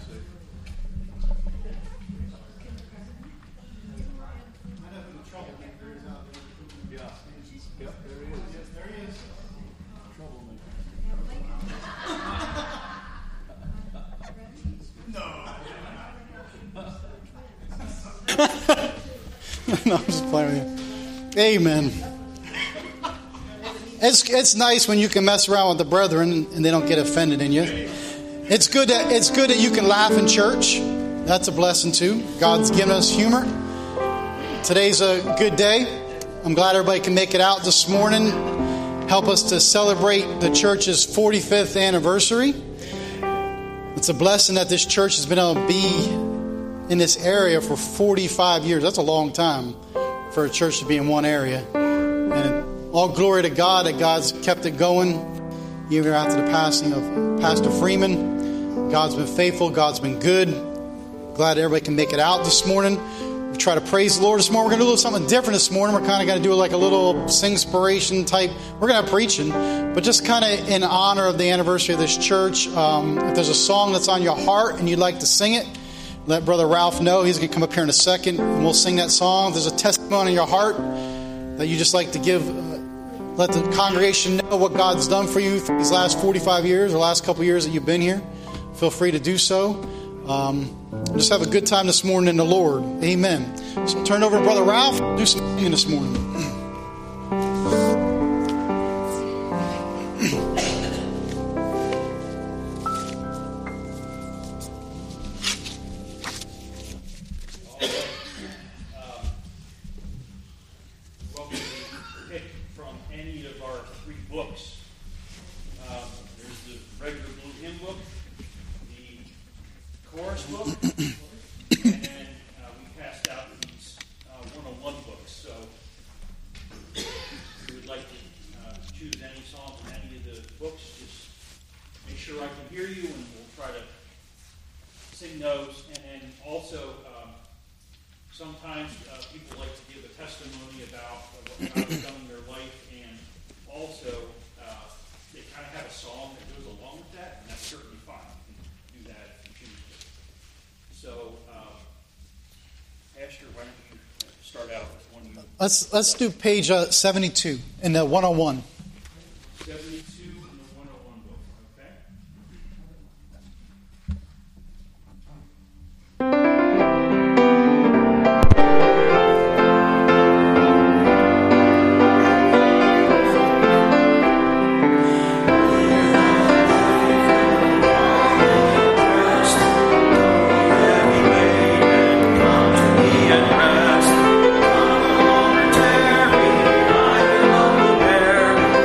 No, I'm just playing with you. Amen. It's nice when you can mess around with the brethren and they don't get offended in you. It's good that you can laugh in church. That's a blessing too. God's given us humor. Today's a good day. I'm glad everybody can make it out this morning. Help us to celebrate the church's 45th anniversary. It's a blessing that this church has been able to be in this area for 45 years. That's a long time for a church to be in one area. And all glory to God that God's kept it going even after the passing of Pastor Freeman. God's been faithful. God's been good. Glad everybody can make it out this morning. We try to praise the Lord this morning. We're going to do a little something different this morning. We're kind of going to do like a little sing-spiration type. We're going to have preaching, but just kind of in honor of the anniversary of this church. If there's a song that's on your heart and you'd like to sing it, let Brother Ralph know. He's going to come up here in a second and we'll sing that song. If there's a testimony in your heart that you just like to give, let the congregation know what God's done for you for these last 45 years, or last couple of years that you've been here. Feel free to do so. Just have a good time this morning in the Lord. Amen. So turn over to Brother Ralph. Do some singing this morning. Sometimes people like to give a testimony about what God has done in their life, and also they kind of have a song that goes along with that, and that's certainly fine. You can do that if you choose to. So, Pastor, why don't you start out with one you... Let's do page 72 in the 101. 72 in the 101 book, okay? There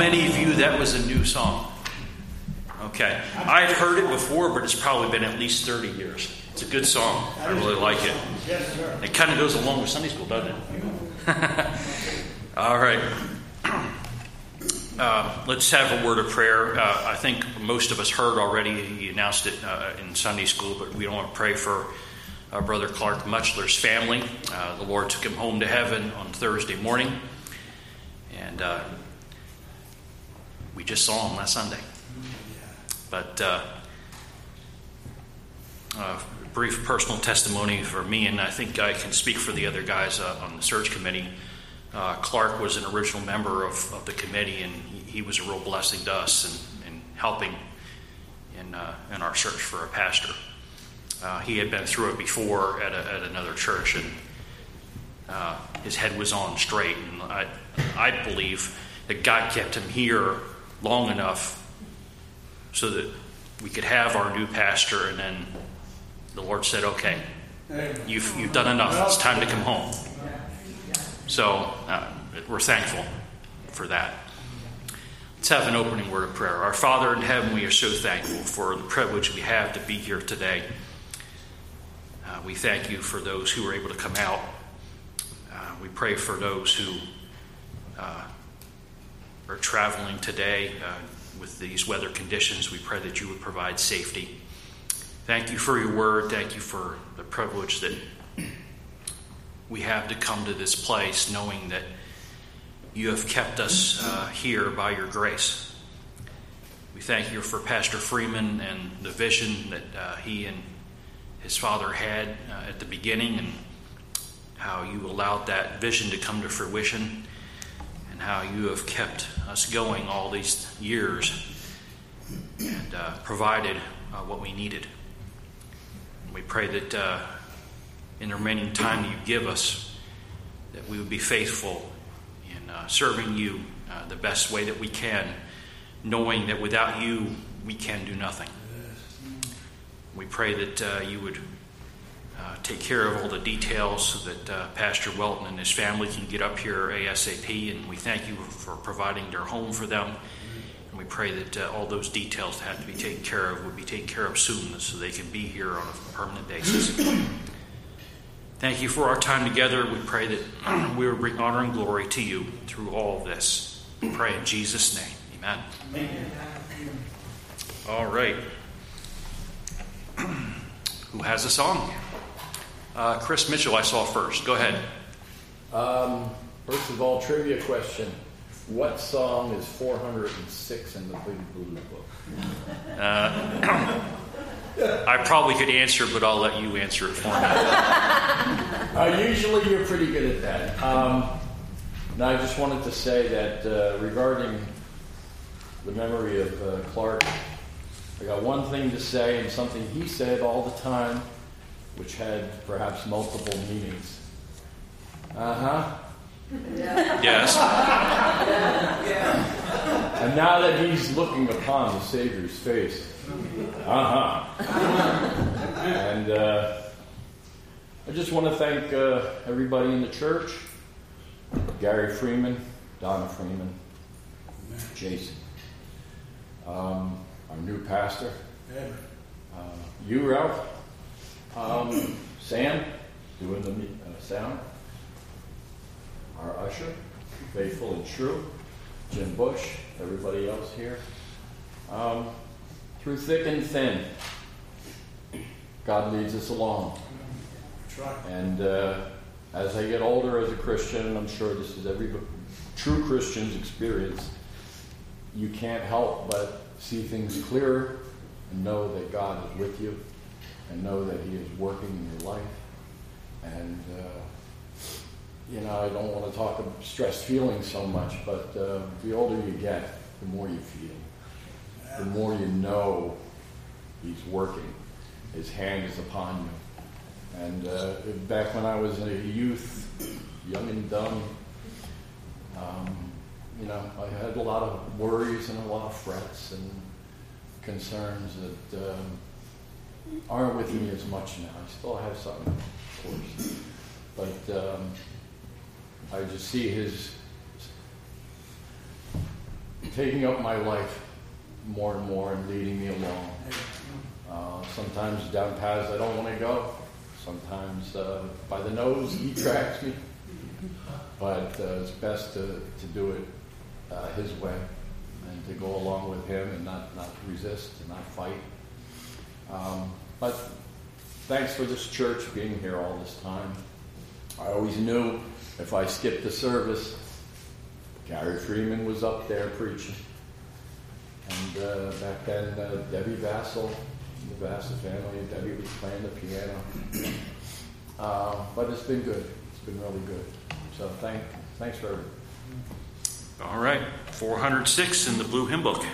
many of you that was a new song? Okay. I've heard it before, but it's probably been at least 30 years. It's a good song. I really like it. It kind of goes along with Sunday school, doesn't it? All right. Let's have a word of prayer. I think most of us heard already. He announced it in Sunday school, but we want to pray for our brother Clark Muchler's family. The Lord took him home to heaven on Thursday morning, and we just saw him last Sunday. But brief personal testimony for me, and I think I can speak for the other guys on the search committee. Clark was an original member of the committee, and he was a real blessing to us in helping in our search for a pastor. He had been through it before at another church, and his head was on straight. And I believe that God kept him here long enough so that we could have our new pastor, and then the Lord said, okay, you've done enough. It's time to come home. So we're thankful for that. Let's have an opening word of prayer. Our Father in heaven, we are so thankful for the privilege we have to be here today. We thank you for those who were able to come out. We pray for those who are traveling today with these weather conditions. We pray that you would provide safety. Thank you for your word. Thank you for the privilege that we have to come to this place knowing that you have kept us here by your grace. We thank you for Pastor Freeman and the vision that he and his father had at the beginning, and how you allowed that vision to come to fruition, and how you have kept us going all these years and provided what we needed. We pray that in the remaining time that you give us, that we would be faithful in serving you the best way that we can, knowing that without you, we can do nothing. We pray that you would take care of all the details so that Pastor Welton and his family can get up here ASAP, and we thank you for providing their home for them. And we pray that all those details that have to be taken care of would be taken care of soon so they can be here on a permanent basis. Thank you for our time together. We pray that we will bring honor and glory to you through all of this. We pray in Jesus' name. Amen. Amen. All right. Who has a song? Chris Mitchell, I saw first. Go ahead. First of all, trivia question. What song is 406 in the Big Blue Book? I probably could answer, but I'll let you answer it for me. Usually you're pretty good at that. Now I just wanted to say that regarding the memory of Clark, I got one thing to say, and something he said all the time, which had perhaps multiple meanings. Yes. And now that he's looking upon the Savior's face, And I just want to thank everybody in the church, Gary Freeman, Donna Freeman, Jason, our new pastor, you, Ralph, Sam, doing the sound, our usher, faithful and true, Jim Bush, everybody else here. Through thick and thin, God leads us along. And as I get older as a Christian, and I'm sure this is every true Christian's experience, you can't help but see things clearer and know that God is with you and know that He is working in your life. And, I don't want to talk of stressed feelings so much, but the older you get, the more you feel. The more you know He's working. His hand is upon you. And back when I was a youth, young and dumb, I had a lot of worries and a lot of frets and concerns that aren't with me as much now. I still have some, of course. But I just see His taking up my life more and more and leading me along. Sometimes down paths I don't want to go. Sometimes by the nose he tracks me. But it's best to do it his way and to go along with him and not resist and not fight. But thanks for this church being here all this time. I always knew if I skipped the service, Gary Freeman was up there preaching. And back then, Debbie Vassell, the Vassell family, Debbie was playing the piano. But it's been good. It's been really good. So thanks for everything. All right, 406 in the Blue Hymn Book.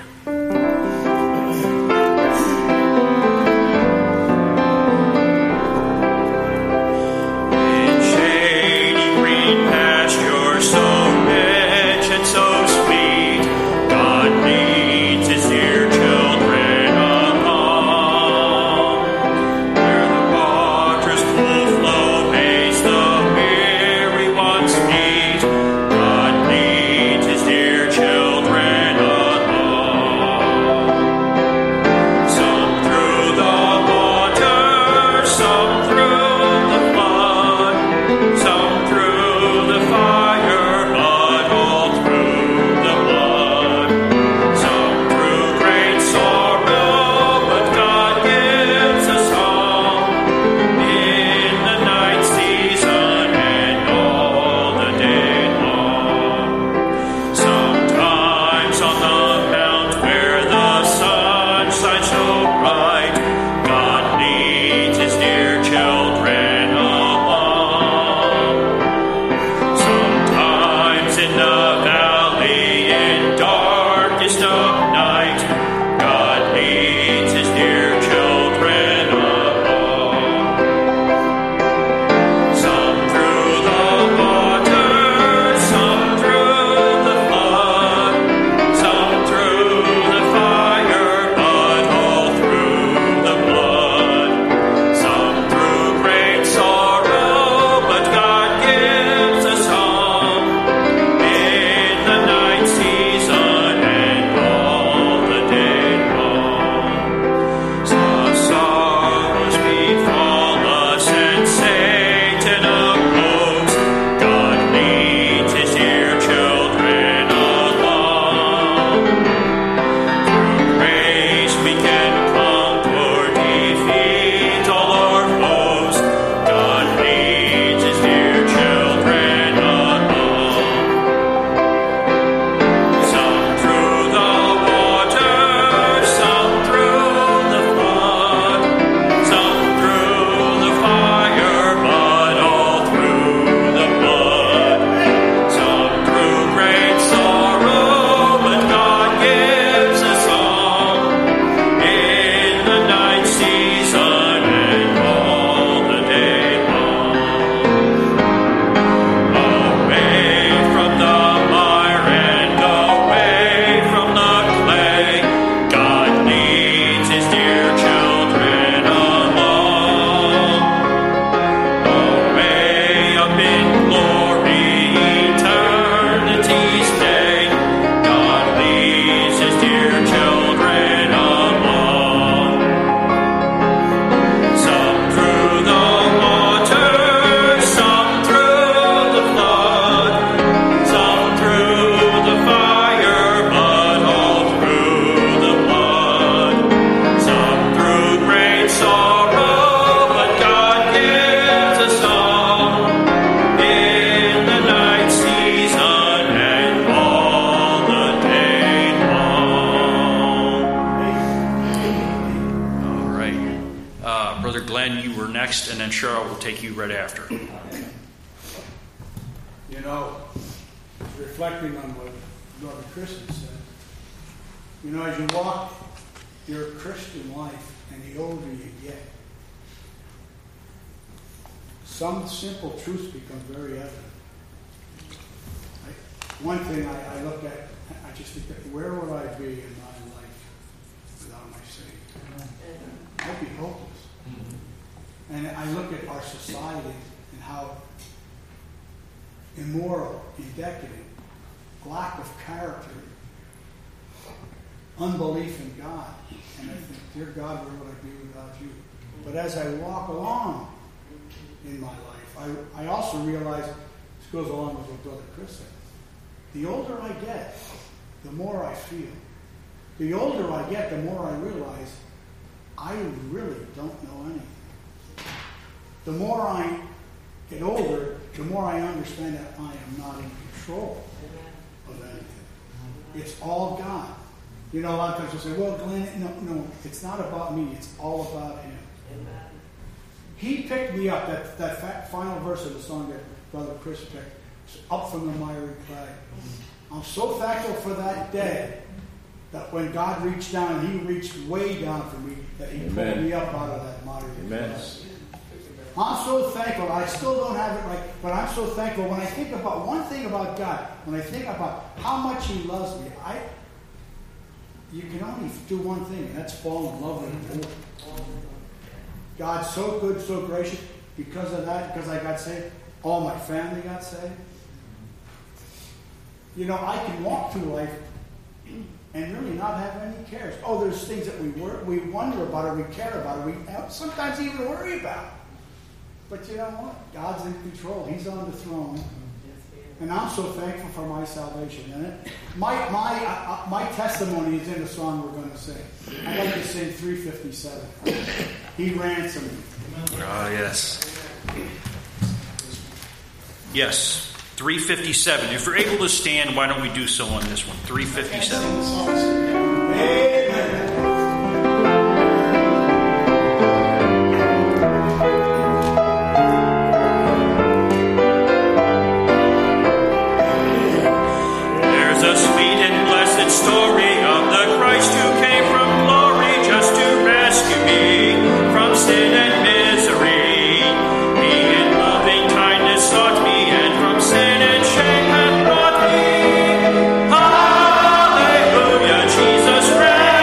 And then Cheryl will take you right after. You know, reflecting on what Brother Christian said, you know, as you walk your Christian life and the older you get, some simple truths become very evident. One thing I look at, I just think that where would I be in my life without my Savior? I'd be hopeless. And I look at our society and how immoral and decadent, lack of character unbelief in God. And I think, dear God, where would I be without you? But as I walk along in my life, I also realize, this goes along with what Brother Chris said, the older I get, the more I feel. The older I get, the more I realize I really don't know anything. The more I get older, the more I understand that I am not in control of anything. It's all God. You know, a lot of times you'll say, well, Glenn, no, it's not about me. It's all about Him. He picked me up, that final verse of the song that Brother Chris picked, up from the miry clay. I'm so thankful for that day, that when God reached down, and He reached way down for me, that He pulled me up out of that miry clay. I'm so thankful. I still don't have it right, but I'm so thankful. When I think about one thing about God, when I think about how much He loves me, you can only do one thing, and that's fall in love with Him. God's so good, so gracious. Because of that, because I got saved, all my family got saved. You know, I can walk through life and really not have any cares. Oh, there's things that we wonder about, or we care about, or we sometimes even worry about. But you know what? God's in control. He's on the throne. And I'm so thankful for my salvation. And my testimony is in the song we're going to sing. I'd like to sing 357. He ransomed me. Oh, yes. Yes, 357. If you're able to stand, why don't we do so on this one? 357. Amen. Story of the Christ who came from glory just to rescue me from sin and misery. He in loving kindness sought me, and from sin and shame hath brought me. Hallelujah, Jesus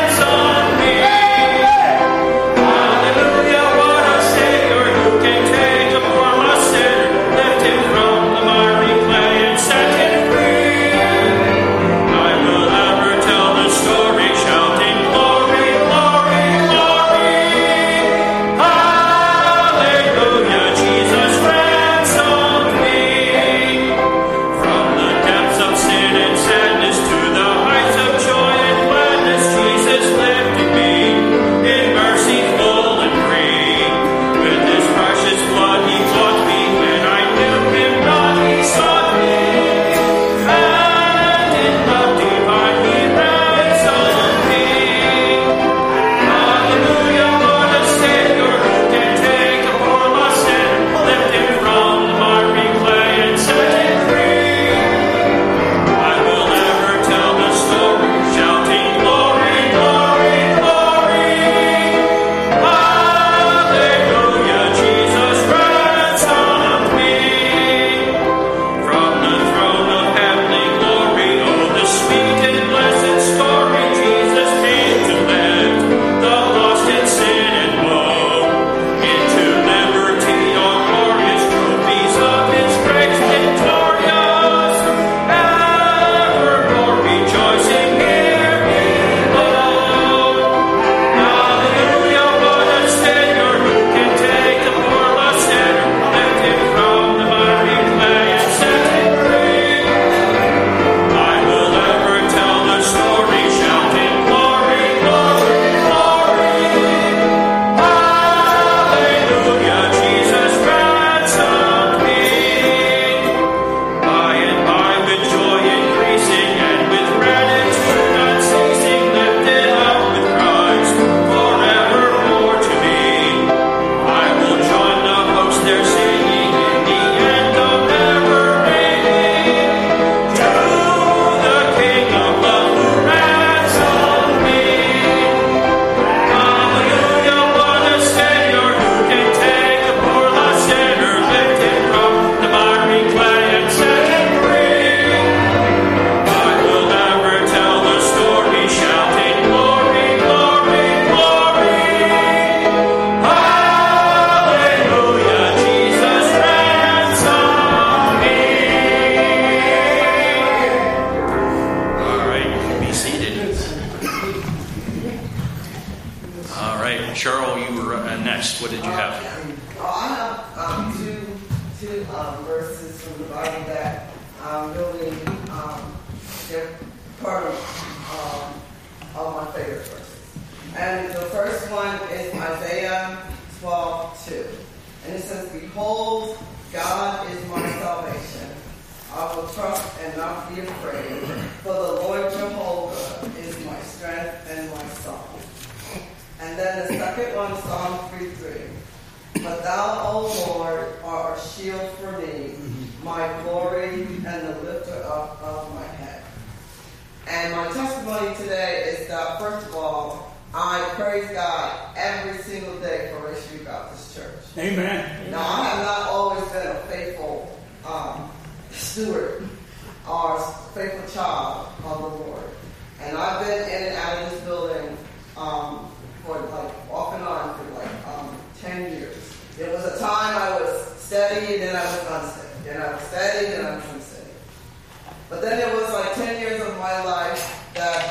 Cheryl, you were next. What did you have? I have two verses from the Bible that really they're part of my favorite verses. And the first one is Isaiah 12:2. And it says, "Behold, God is my salvation. I will trust and not be afraid, for the Lord Jehovah is my strength and my song." And then the second one, Psalm 3:3. "But thou, O Lord, art a shield for me, my glory and the lifter up of my head." And my testimony today is that, first of all, I praise God every single day for Race Street Baptist Church. Amen. Now, I have not always been a faithful steward or faithful child of the Lord. And I've been in and out of this building for off and on for 10 years. There was a time I was steady and then I was unsteady. Then I was steady and then I was unsteady. But then there was 10 years of my life that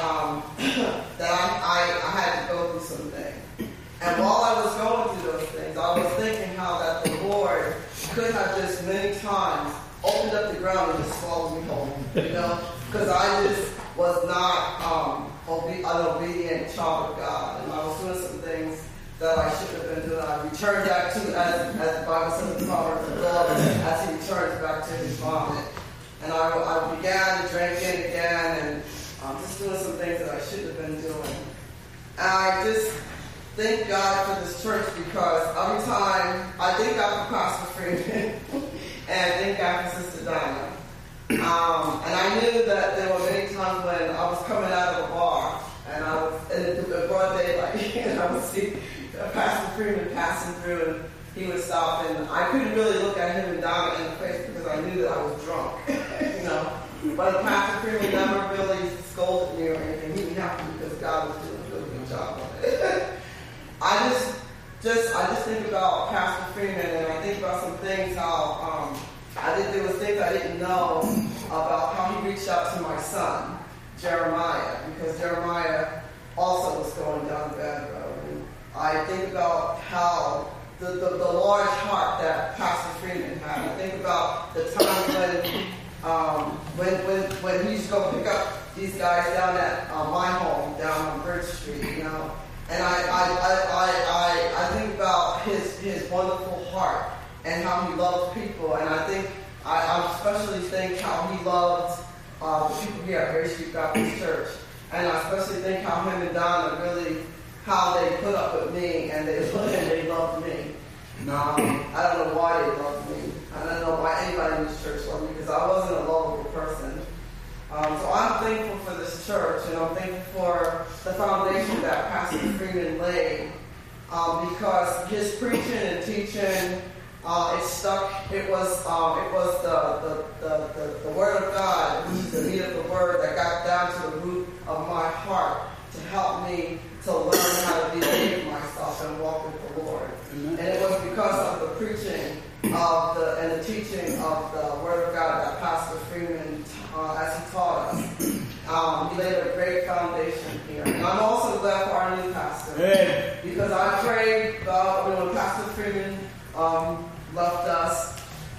I had to go through some things. And while I was going through those things, I was thinking how that the Lord could have just many times opened up the ground and just swallowed me whole, because I just was not an obedient child of God, and I was doing some things that I shouldn't have been doing. I returned back to, as the Bible says in Proverbs, the dog as he returns back to his vomit. And I began drinking again and just doing some things that I shouldn't have been doing. And I just thank God for this church, because every time I thank God for Pastor Freeman and I thank God for Sister Donna. And I knew that there were many times when I was coming out of a bar and I was in the broad daylight and I would see Pastor Freeman passing through and he would stop, and I couldn't really look at him and Donna in the face because I knew that I was drunk, But Pastor Freeman never really scolded me or anything. He was happy because God was doing a really good job of it. I just think about Pastor Freeman, and I think about some things how there was things I didn't know about how he reached out to my son Jeremiah, because Jeremiah also was going down the bad road. And I think about how the large heart that Pastor Freeman had. I think about the time when he used to go pick up these guys down at my home down on Bridge Street, And I think about his wonderful heart and how he loves people, and I especially think how he loved the people here at Race Street Baptist Church, and I especially think how him and Donna really, how they put up with me and they loved me. I don't know why they loved me. I don't know why anybody in this church loved me, because I wasn't a lovable person. So I'm thankful for this church, and I'm thankful for the foundation that Pastor Freeman laid, because his preaching and teaching, it stuck. It was the Word of God, the meat of the Word, that got down to the root of my heart to help me to learn how to behave myself and walk with the Lord. Amen. And it was because of the preaching and the teaching of the Word of God that Pastor Freeman, as he taught us, he laid a great foundation here. And I'm also glad for our new pastor, because I prayed when Pastor Freeman left us.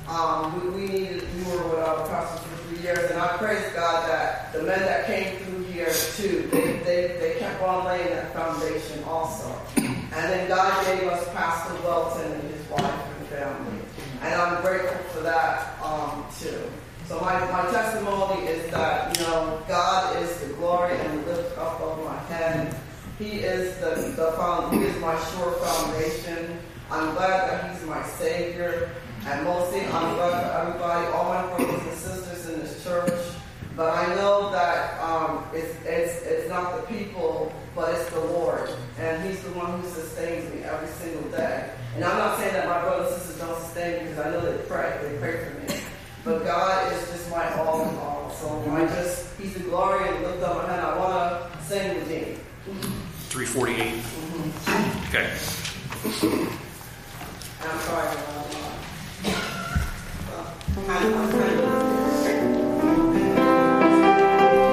We were with our pastor for 3 years, and I praise God that the men that came through here too, they kept on laying that foundation also. And then God gave us Pastor Welton and his wife and family, and I'm grateful for that too. So my testimony is that God is the glory and the lift up of my head. He is He is my sure foundation. I'm glad that He's my Savior. And mostly, I'm glad for everybody, all my brothers and sisters in this church. But I know that it's not the people, but it's the Lord. And He's the one who sustains me every single day. And I'm not saying that my brothers and sisters don't sustain me, because I know they pray for me. But God is just my all in all. So He's the glory and lift up my hand. I want to sing with you. 348. Okay. I'm sorry.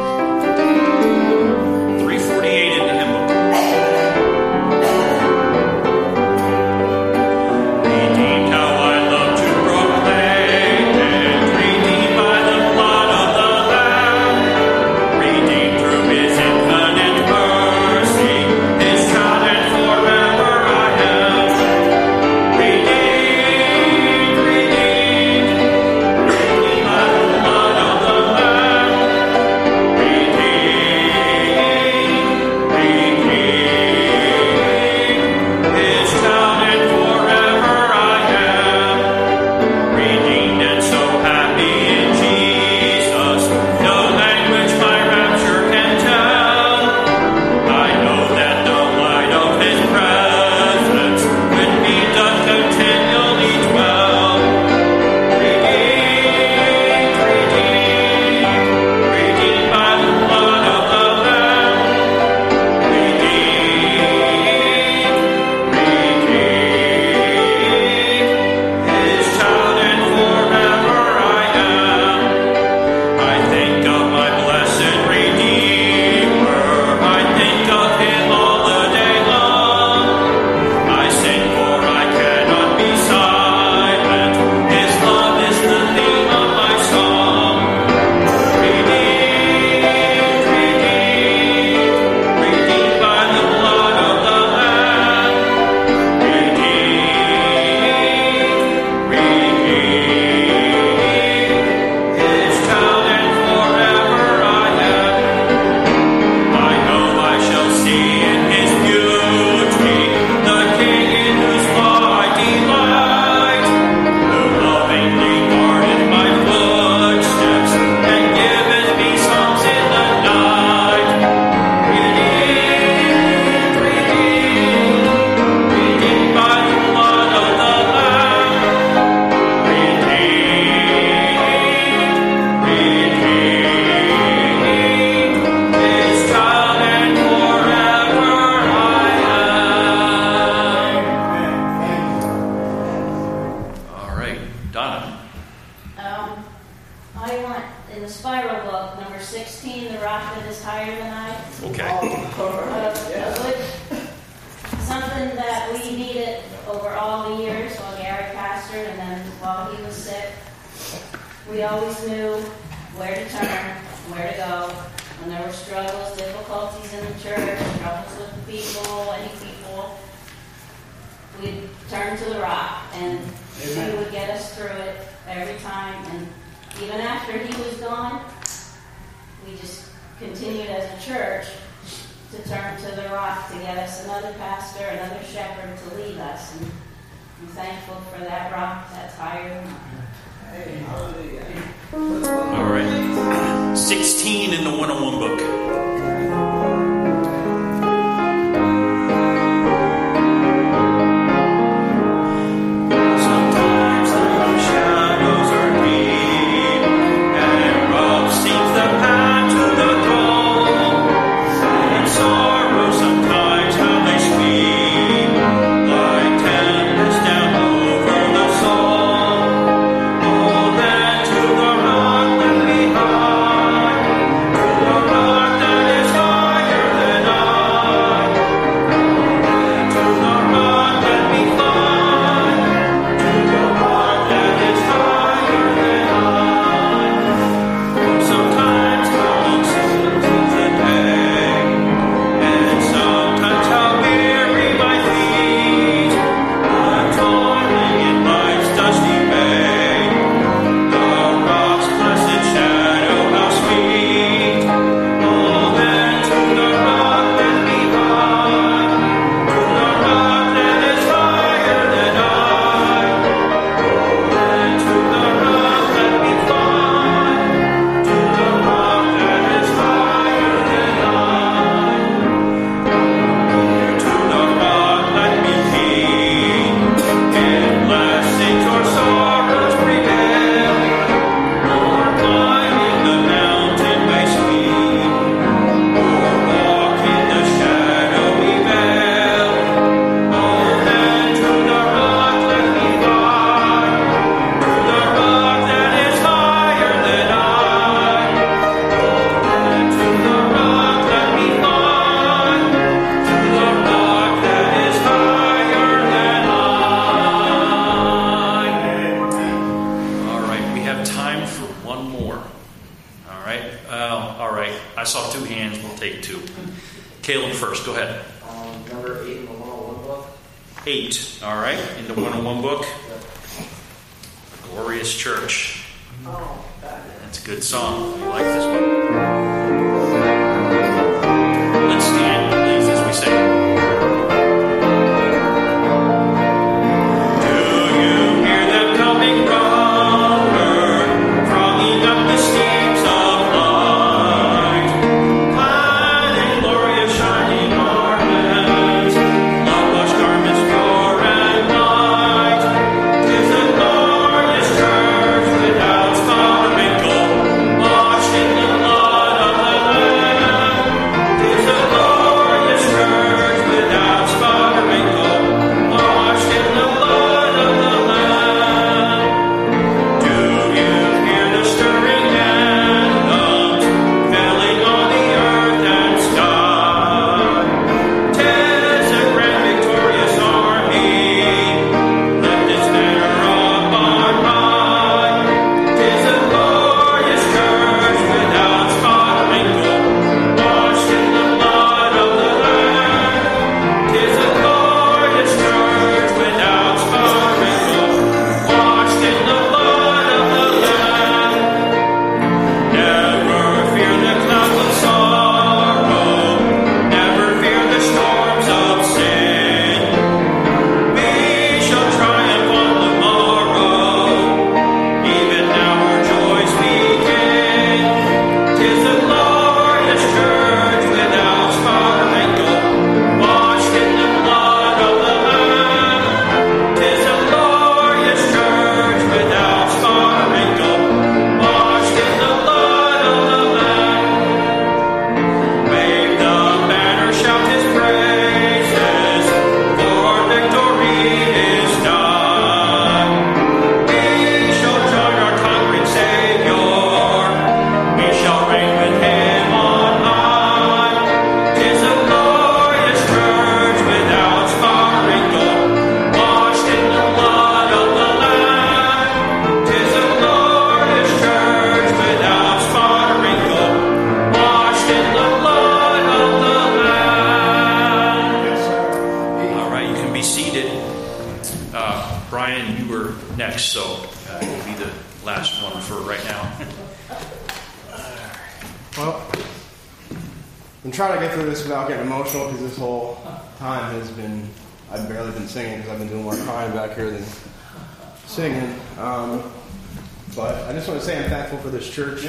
348 in the hymn book. rock that is higher than I. Okay. Something that we needed over all the years while Gary pastored and then while he was sick. We always knew where to turn, where to go. When there were struggles, difficulties in the church, troubles with the people, any people, we'd turn to the rock, and he would get us through it every time. And even after he was gone, we just continued as a church to turn to the rock to get us another pastor, another shepherd to lead us. And I'm thankful for that rock that's higher than I. All right. 16 in the 101 book. Caleb first. Go ahead. Number 8 in the 101 book. 8. All right. In the 101 book. Glorious Church. Oh, That's a good song. I like this one. Let's stand, please, as we sing. Washed in the blood. next, so you'll be the last one for right now. Well, I'm trying to get through this without getting emotional, because this whole time I've barely been singing, because I've been doing more crying back here than singing. But I just want to say I'm thankful for this church.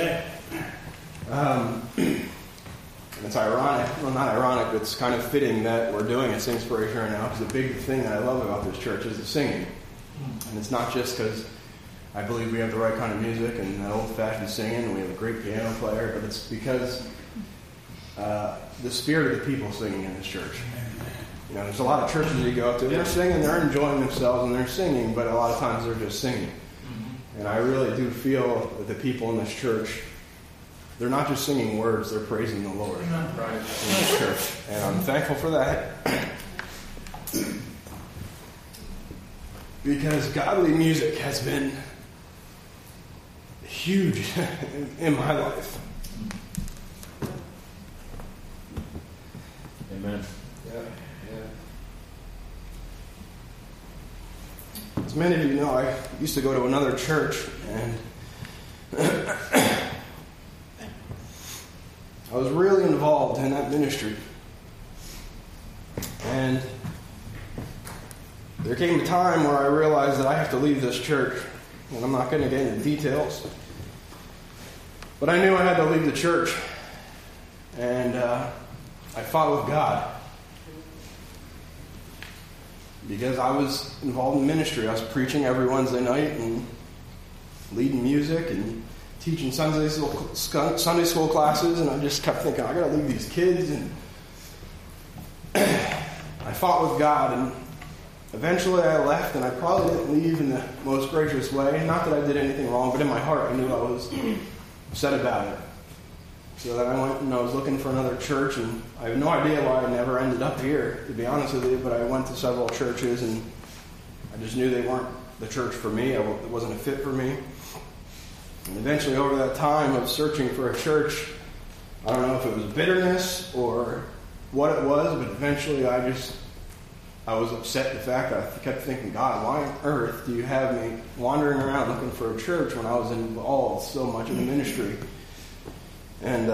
It's ironic, well, not ironic, but it's kind of fitting that we're doing a Singspiration right now, because the big thing that I love about this church is the singing. And it's not just because I believe we have the right kind of music and that old-fashioned singing, and we have a great piano player, but it's because the spirit of the people singing in this church. You know, there's a lot of churches you go up to, they're singing, they're enjoying themselves, and they're singing, but a lot of times they're just singing. And I really do feel that the people in this church, they're not just singing words, they're praising the Lord in this church. And I'm thankful for that. Because godly music has been huge in my life. Amen. Yeah. As many of you know, I used to go to another church, and I was really involved in that ministry. And there came a time where I realized that I have to leave this church. And I'm not going to get into details. But I knew I had to leave the church. And I fought with God. Because I was involved in ministry. I was preaching every Wednesday night and leading music and teaching Sunday school classes, and I just kept thinking, I got to leave these kids. And I fought with God, and eventually I left, and I probably didn't leave in the most gracious way. Not that I did anything wrong, but in my heart I knew I was upset about it. So then I went and I was looking for another church, and I have no idea why I never ended up here, to be honest with you, but I went to several churches, and I just knew they weren't the church for me. It wasn't a fit for me. And eventually, over that time of searching for a church, I don't know if it was bitterness or what it was, but eventually I was upset at the fact that I kept thinking, God, why on earth do you have me wandering around looking for a church when I was involved so much in the ministry? And,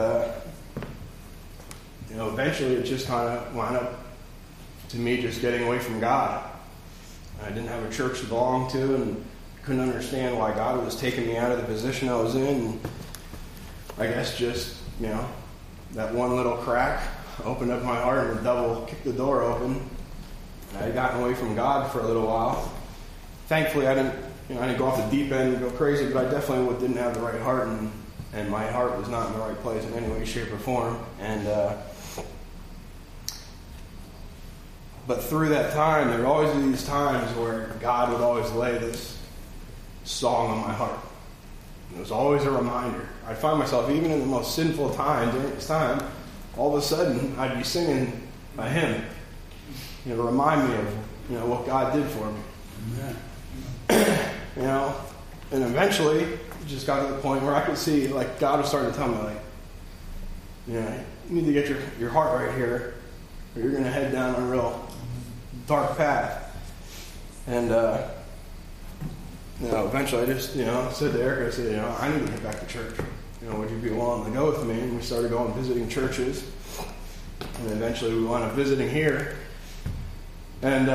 eventually it just kind of wound up to me just getting away from God. I didn't have a church to belong to, and couldn't understand why God was taking me out of the position I was in. And I guess just, that one little crack opened up my heart and the devil kicked the door open. I had gotten away from God for a little while. Thankfully, I didn't go off the deep end and go crazy, but I definitely didn't have the right heart, and my heart was not in the right place in any way, shape, or form. And but through that time, there would always be these times where God would always lay this song on my heart. It was always a reminder. I'd find myself, even in the most sinful time, during this time, all of a sudden, I'd be singing a hymn, to remind me of, what God did for me. Amen. And eventually, it just got to the point where I could see, God was starting to tell me, you need to get your heart right here, or you're going to head down a real dark path. And, eventually I just, said to Erica, I said, I need to get back to church. Would you be willing to go with me? And we started going visiting churches. And eventually we wound up visiting here. And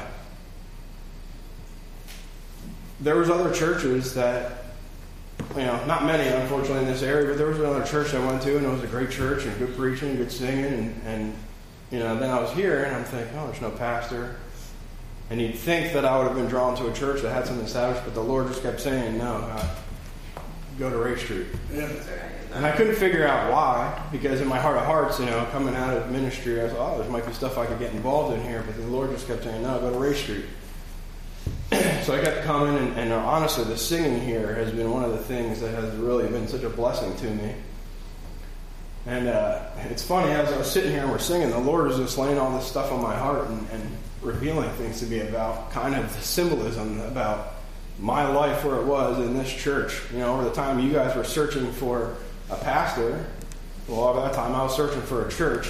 there was other churches that, not many, unfortunately, in this area, but there was another church I went to, and it was a great church, and good preaching, good singing, and then I was here, and I'm thinking, there's no pastor. And you'd think that I would have been drawn to a church that had something established, but the Lord just kept saying, no, go to Ray Street. Yeah. And I couldn't figure out why, because in my heart of hearts, coming out of ministry, I thought, there might be stuff I could get involved in here, but the Lord just kept saying, no, go to Ray Street. So I kept coming, and honestly, the singing here has been one of the things that has really been such a blessing to me. And it's funny, as I was sitting here and we're singing, the Lord was just laying all this stuff on my heart and revealing things to me about kind of the symbolism about my life where it was in this church. Over the time you guys were searching for a pastor, well, over that time I was searching for a church.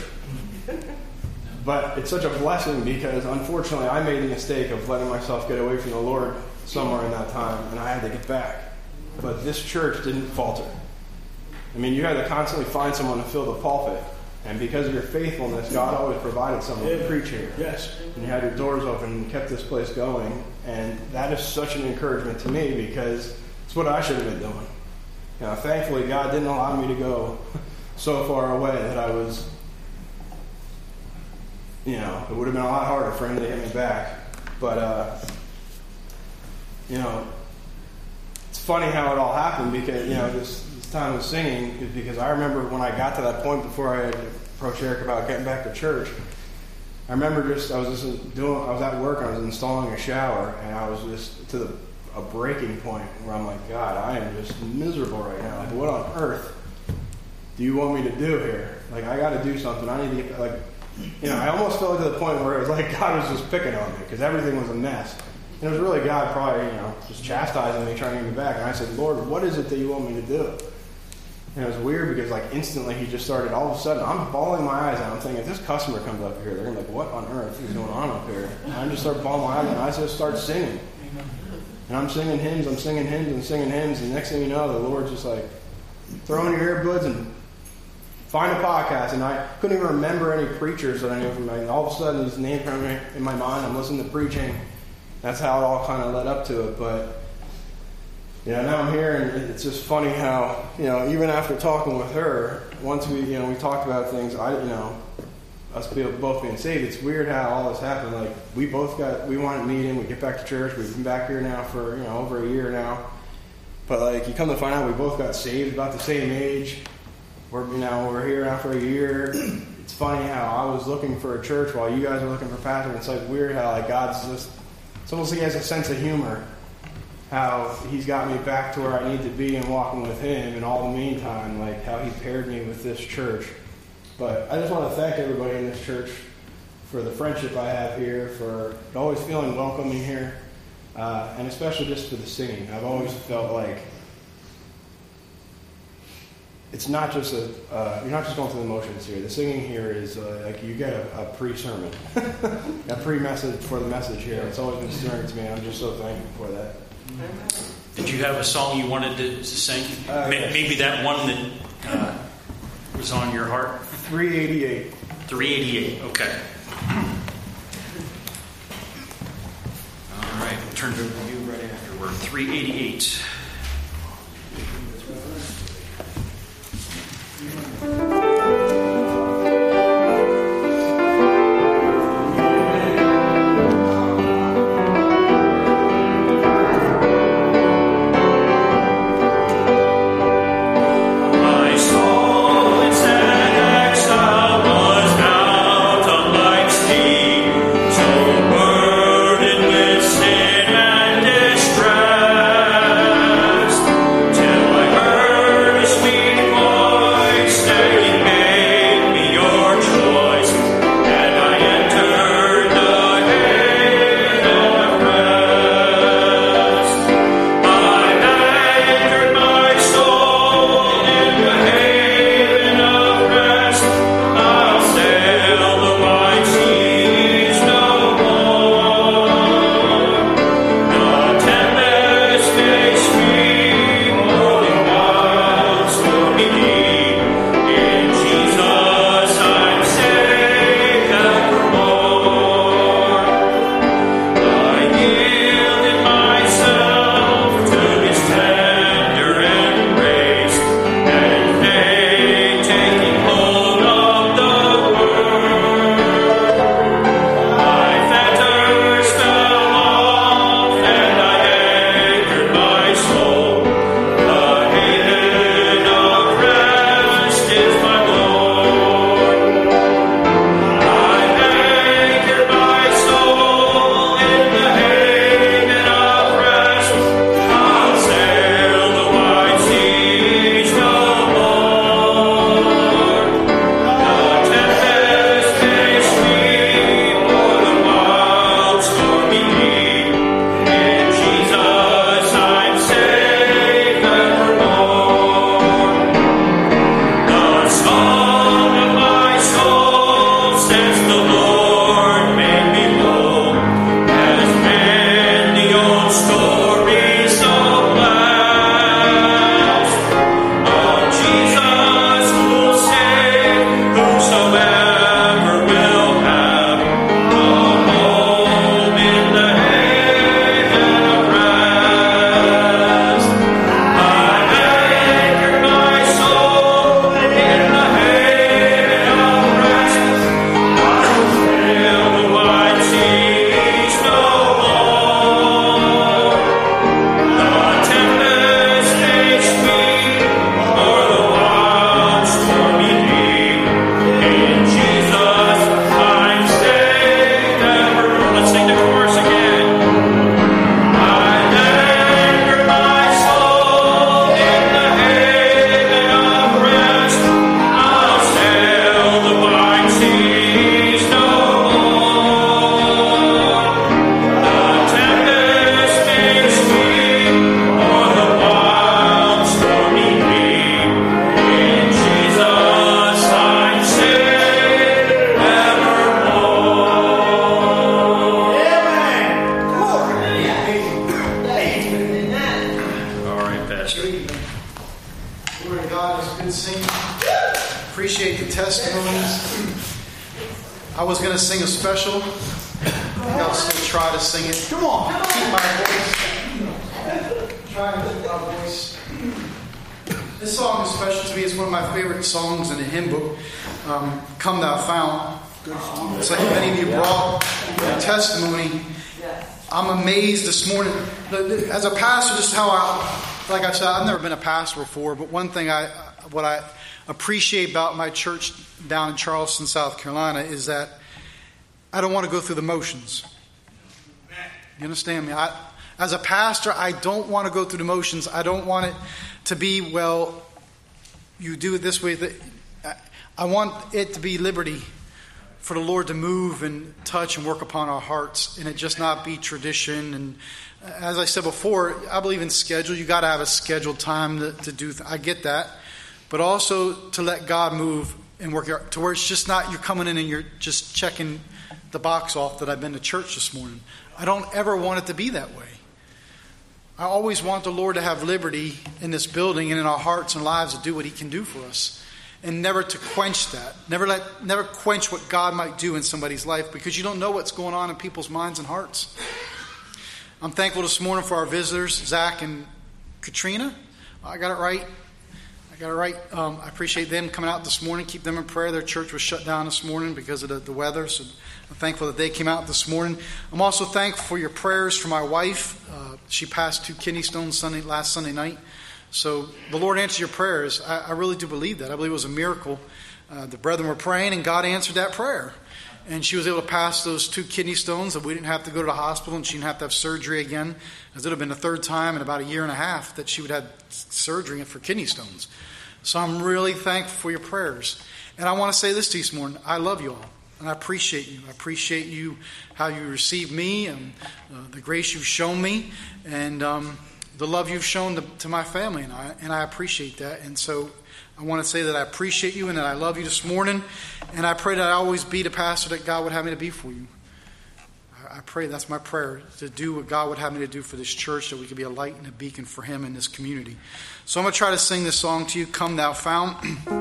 But it's such a blessing because, unfortunately, I made the mistake of letting myself get away from the Lord somewhere in that time, and I had to get back. But this church didn't falter. I mean, you had to constantly find someone to fill the pulpit. And because of your faithfulness, God always provided someone to preach here. Yes. And you had your doors open and kept this place going. And that is such an encouragement to me because it's what I should have been doing. You know, thankfully, God didn't allow me to go so far away that I was, you know, it would have been a lot harder for him to get me back. But, you know, it's funny how it all happened because, you know, this time of singing is because I remember when I got to that point before I had approached Eric about getting back to church. I remember I was at work, I was installing a shower, and I was just to a breaking point where I'm like, God, I am just miserable right now. Like, what on earth do you want me to do here? Like, I got to do something. I need to get, like, you know, I almost felt to the point where it was like God was just picking on me because everything was a mess. And it was really God probably, you know, just chastising me, trying to get me back. And I said, Lord, what is it that you want me to do? And it was weird because, like, instantly he just started, all of a sudden, I'm bawling my eyes out. I'm thinking, if this customer comes up here, they're going to be like, what on earth is going on up here? And I just start bawling my eyes out, and I just start singing. And I'm singing hymns, and next thing you know, the Lord's just like, throw in your earbuds and find a podcast. And I couldn't even remember any preachers that I knew from, like, all of a sudden, these names come in my mind. I'm listening to preaching. That's how it all kind of led up to it. But, you know, now I'm here, and it's just funny how, you know, even after talking with her, once we talked about things, us both being saved, it's weird how all this happened. Like, we wanted to meet him, we get back to church, we've been back here now for, you know, over a year now. But, like, you come to find out we both got saved about the same age. We're here now for a year. It's funny how I was looking for a church while you guys are looking for pastor. It's like weird how, like, God's just, it's almost like he has a sense of humor. How he's got me back to where I need to be and walking with him, and all the meantime, like how he paired me with this church. But I just want to thank everybody in this church for the friendship I have here, for always feeling welcoming here, and especially just for the singing. I've always felt like it's not just you're not just going through the motions here. The singing here is like you get a pre-sermon, a pre-message for the message here. It's always been stirring to me. I'm just so thankful for that. Did you have a song you wanted to sing? Maybe that one that was on your heart? 388. 388, okay. All right, we'll turn to you right afterward. 388. Burdened with sin and distress. I was going to sing a special. I think I'll still try to sing it. Come on. Keep my voice. Try to keep my voice. This song is special to me. It's one of my favorite songs in the hymn book, Come Thou Fount. It's like many of you brought your testimony. I'm amazed this morning. As a pastor, this is how like I said, I've never been a pastor before, but one thing what I appreciate about my church down in Charleston, South Carolina, is that I don't want to go through the motions. You understand me? As a pastor, I don't want to go through the motions. I don't want it to be, well, you do it this way. I want it to be liberty for the Lord to move and touch and work upon our hearts, and it just not be tradition. And as I said before, I believe in schedule. You got to have a scheduled time to do. I get that, but also to let God move and work to where it's just not you're coming in and you're just checking the box off that I've been to church this morning. I don't ever want it to be that way. I always want the Lord to have liberty in this building and in our hearts and lives to do what He can do for us. And never to quench that. Never quench what God might do in somebody's life, because you don't know what's going on in people's minds and hearts. I'm thankful this morning for our visitors, Zach and Katrina. I got it right. I appreciate them coming out this morning. Keep them in prayer. Their church was shut down this morning because of the weather. So I'm thankful that they came out this morning. I'm also thankful for your prayers for my wife. She passed 2 kidney stones last Sunday night. So the Lord answered your prayers. I really do believe that. I believe it was a miracle. The brethren were praying, and God answered that prayer. And she was able to pass those 2 kidney stones, that we didn't have to go to the hospital, and she didn't have to have surgery again, as it would have been the 3rd time in about a year and a half that she would have surgery for kidney stones. So I'm really thankful for your prayers. And I want to say this to you this morning. I love you all, and I appreciate you. I appreciate you, how you receive me, and the grace you've shown me, and the love you've shown to my family, and I appreciate that. And so I want to say that I appreciate you and that I love you this morning, and I pray that I always be the pastor that God would have me to be for you. I pray, that's my prayer, to do what God would have me to do for this church, that we could be a light and a beacon for Him in this community. So I'm going to try to sing this song to you, Come Thou Fount.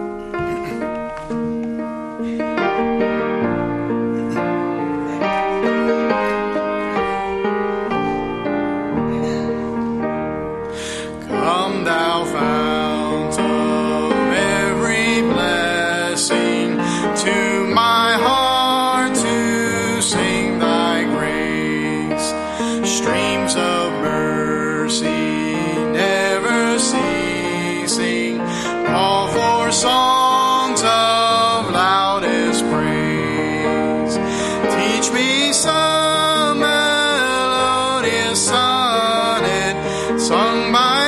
Come Thou Fount of every blessing, to my heart to sing Thy grace. Streams of mercy never ceasing, all for songs of loudest praise. Teach me some melodious sonnet sung by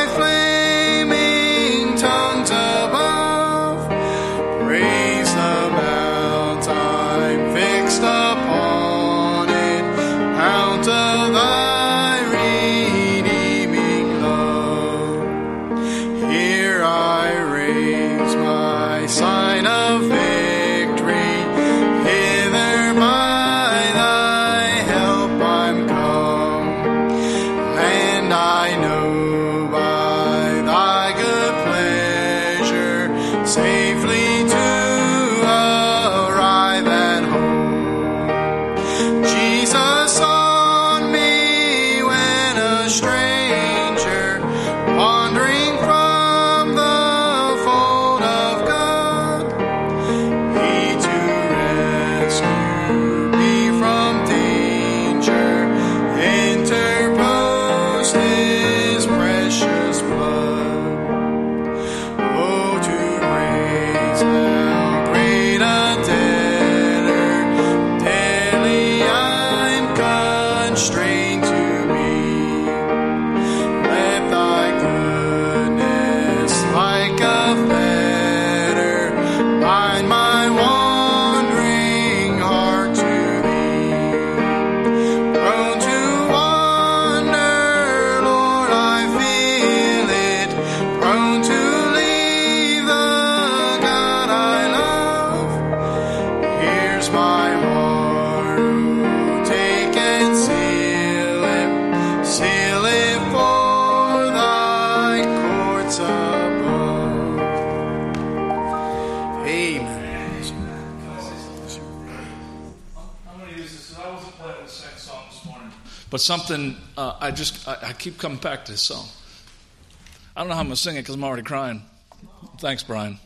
to sing a song this morning, but something I keep coming back to this song. I don't know how I'm going to sing it because I'm already crying. Thanks, Brian.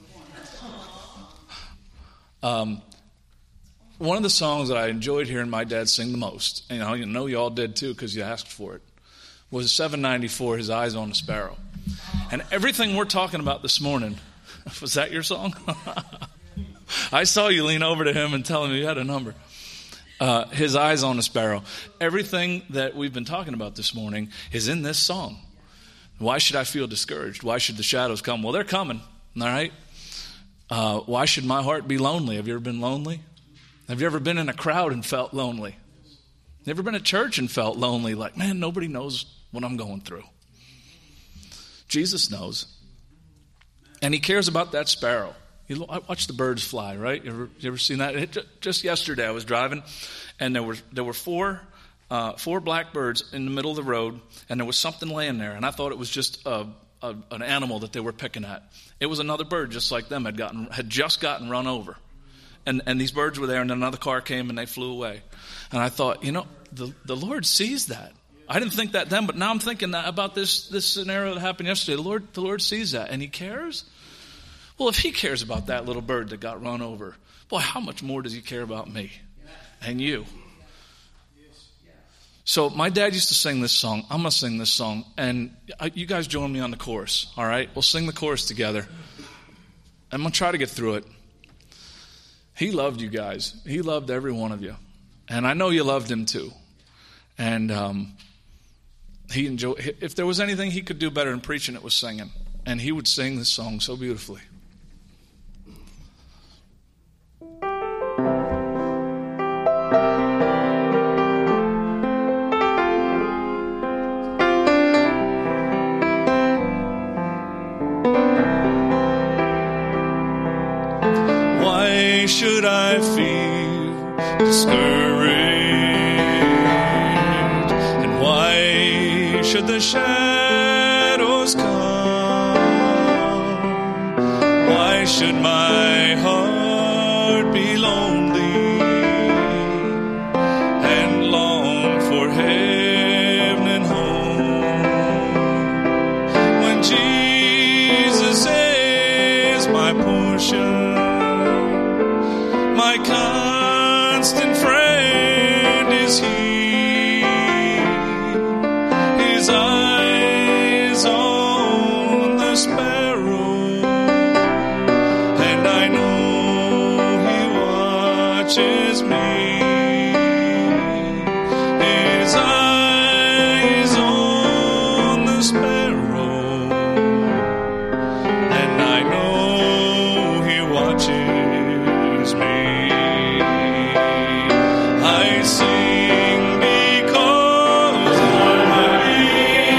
One of the songs that I enjoyed hearing my dad sing the most, and I know you all did too because you asked for it, was 794, His Eyes on the Sparrow. And everything we're talking about this morning, was that your song? I saw you lean over to him and tell him you had a number. His Eyes on the Sparrow. Everything that we've been talking about this morning is in this song. Why should I feel discouraged? Why should the shadows come? Well, they're coming, all right? Why should my heart be lonely? Have you ever been lonely? Have you ever been in a crowd and felt lonely? Have you ever been at church and felt lonely? Like, man, nobody knows what I'm going through. Jesus knows. And he cares about that sparrow. I watch the birds fly, right? You ever seen that? Just yesterday I was driving, and there were four blackbirds in the middle of the road, and there was something laying there, and I thought it was just an animal that they were picking at. It was another bird just like them had just gotten run over. And these birds were there, and another car came, and they flew away. And I thought, the Lord sees that. I didn't think that then, but now I'm thinking that about this scenario that happened yesterday. The Lord sees that, and he cares. Well, if he cares about that little bird that got run over, boy, how much more does he care about me and you? So my dad used to sing this song. I'm going to sing this song, and you guys join me on the chorus, all right? We'll sing the chorus together. I'm going to try to get through it. He loved you guys. He loved every one of you. And I know you loved him too. And he enjoyed. If there was anything he could do better than preaching, it was singing. And he would sing this song so beautifully. Why should I feel discouraged? And why should the shadows come? Why should my heart be lonely and long for heaven and home when Jesus is my portion? My constant friend is he. His eyes on the sparrow, and I know he watches me. His eyes on the sparrow, and I know he watches me. I sing because I'm happy.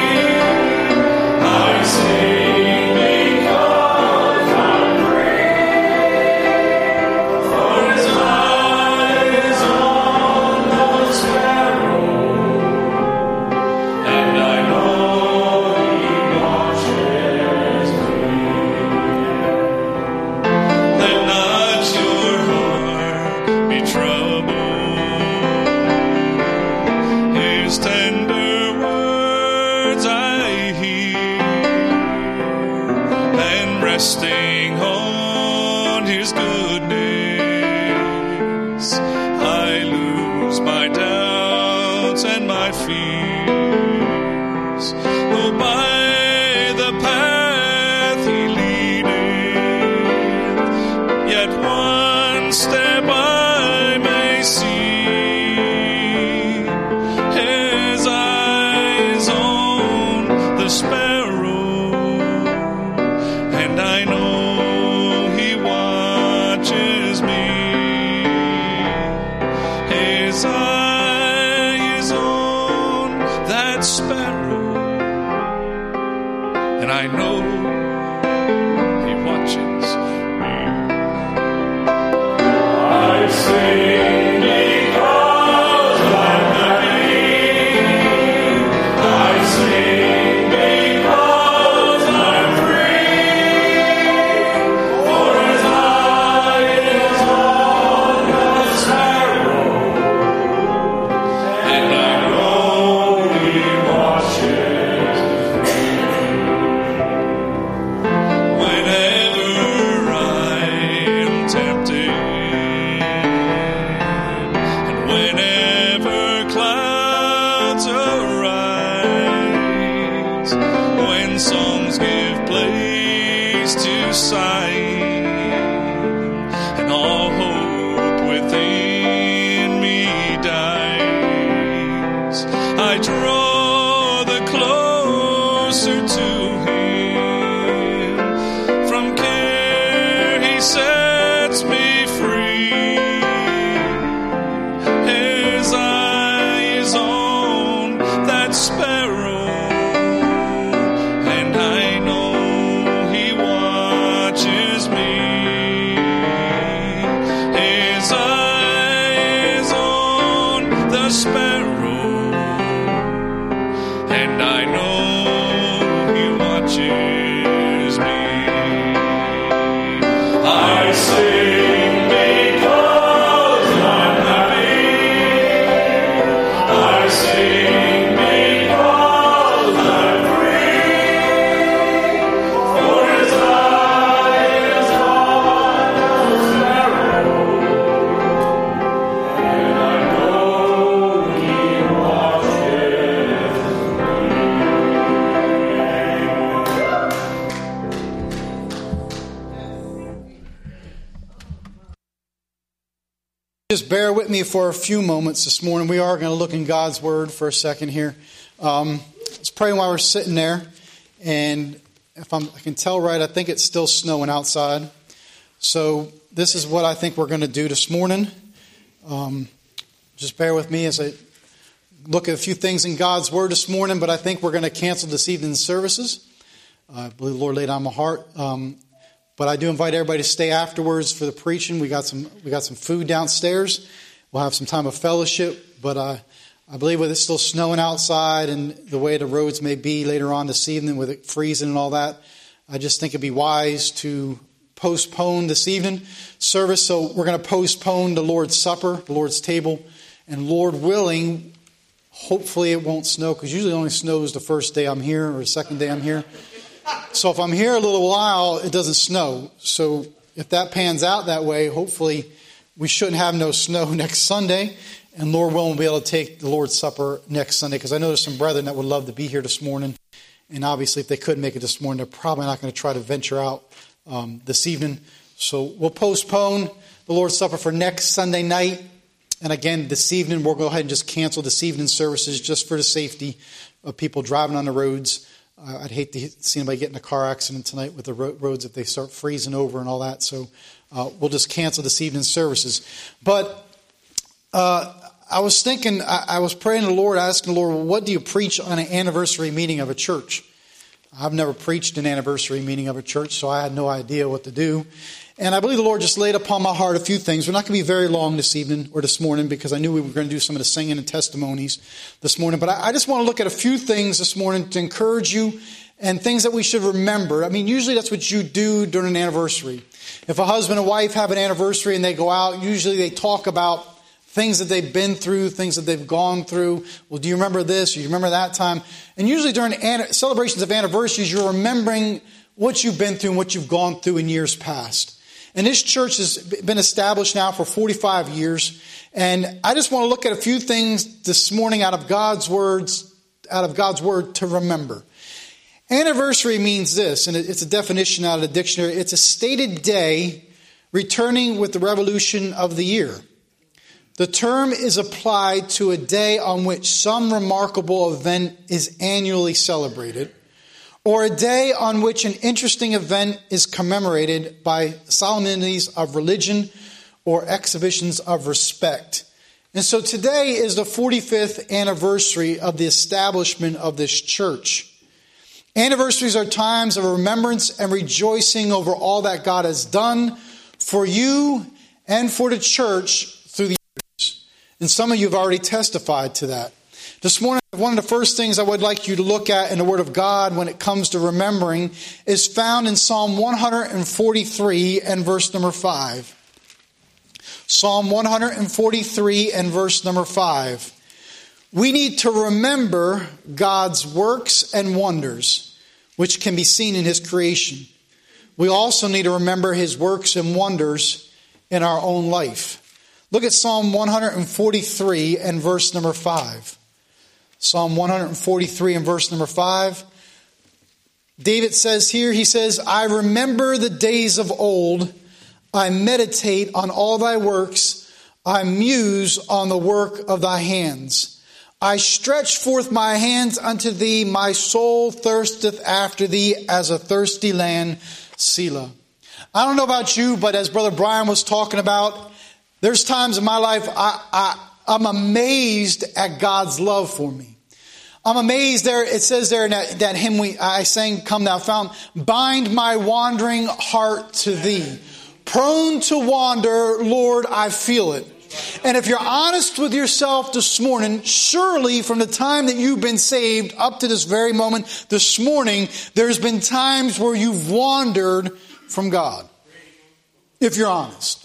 I sing because I'm free. For his eyes on the sparrow, and I know he watches me. Let not your heart be troubled. His tender words I hear, and resting on his goodness, I lose my doubts and my fears. Though by the path he leadeth, yet one step I may see. His eyes on the sparrow, and I know he watches me. His eyes on that sparrow, and I know he watches me. I sing because I'm happy. I sing because I'm free. For his eye is on the sparrow, to sight, and all hope within me dies. I draw the closer to Him. From care He sets me free. His eye is on that sparrow, and I know He watches me. His eye is on the sparrow, and I know He watches me. I sing because I'm happy. I sing because I'm free. For His eye is on the sparrow, and I know He watches Just bear with me for a few moments this morning. We are going to look in God's Word for a second here. Let's pray while we're sitting there. And if I can tell right, I think it's still snowing outside. So this is what I think we're going to do this morning. Just bear with me as I look at a few things in God's Word this morning. But I think we're going to cancel this evening's services. I believe the Lord laid on my heart. But I do invite everybody to stay afterwards for the preaching. We got some food downstairs. We'll have some time of fellowship. But I believe with it still snowing outside and the way the roads may be later on this evening with it freezing and all that, I just think it'd be wise to postpone this evening service. So we're going to postpone the Lord's Supper, the Lord's table. And Lord willing, hopefully it won't snow, because usually it only snows the first day I'm here or the second day I'm here. So if I'm here a little while, it doesn't snow. So if that pans out that way, hopefully we shouldn't have no snow next Sunday. And Lord willing, we'll be able to take the Lord's Supper next Sunday. Because I know there's some brethren that would love to be here this morning. And obviously if they couldn't make it this morning, they're probably not going to try to venture out this evening. So we'll postpone the Lord's Supper for next Sunday night. And again, this evening, we'll go ahead and just cancel this evening's services just for the safety of people driving on the roads. I'd hate to see anybody get in a car accident tonight with the roads if they start freezing over and all that. So we'll just cancel this evening's services. But I was thinking, I was praying to the Lord, asking the Lord, well, what do you preach on an anniversary meeting of a church? I've never preached an anniversary meeting of a church, so I had no idea what to do. And I believe the Lord just laid upon my heart a few things. We're not going to be very long this evening or this morning, because I knew we were going to do some of the singing and testimonies this morning. But I just want to look at a few things this morning to encourage you and things that we should remember. I mean, usually that's what you do during an anniversary. If a husband and wife have an anniversary and they go out, usually they talk about things that they've been through, things that they've gone through. Well, do you remember this? Do you remember that time? And usually during celebrations of anniversaries, you're remembering what you've been through and what you've gone through in years past. And this church has been established now for 45 years. And I just want to look at a few things this morning out of God's Word to remember. Anniversary means this, and it's a definition out of the dictionary. It's a stated day returning with the revolution of the year. The term is applied to a day on which some remarkable event is annually celebrated, or a day on which an interesting event is commemorated by solemnities of religion or exhibitions of respect. And so today is the 45th anniversary of the establishment of this church. Anniversaries are times of remembrance and rejoicing over all that God has done for you and for the church through the years. And some of you have already testified to that. This morning, one of the first things I would like you to look at in the Word of God when it comes to remembering is found in Psalm 143 and verse number 5. Psalm 143 and verse number 5. We need to remember God's works and wonders, which can be seen in His creation. We also need to remember His works and wonders in our own life. Look at Psalm 143 and verse number 5. Psalm 143 and verse number 5. David says here, he says, I remember the days of old. I meditate on all thy works. I muse on the work of thy hands. I stretch forth my hands unto thee. My soul thirsteth after thee as a thirsty land. Selah. I don't know about you, but as Brother Brian was talking about, there's times in my life I'm amazed at God's love for me. I'm amazed there. It says there in that hymn I sang, Come Thou Fount, bind my wandering heart to thee. Prone to wander, Lord, I feel it. And if you're honest with yourself this morning, surely from the time that you've been saved up to this very moment this morning, there's been times where you've wandered from God. If you're honest.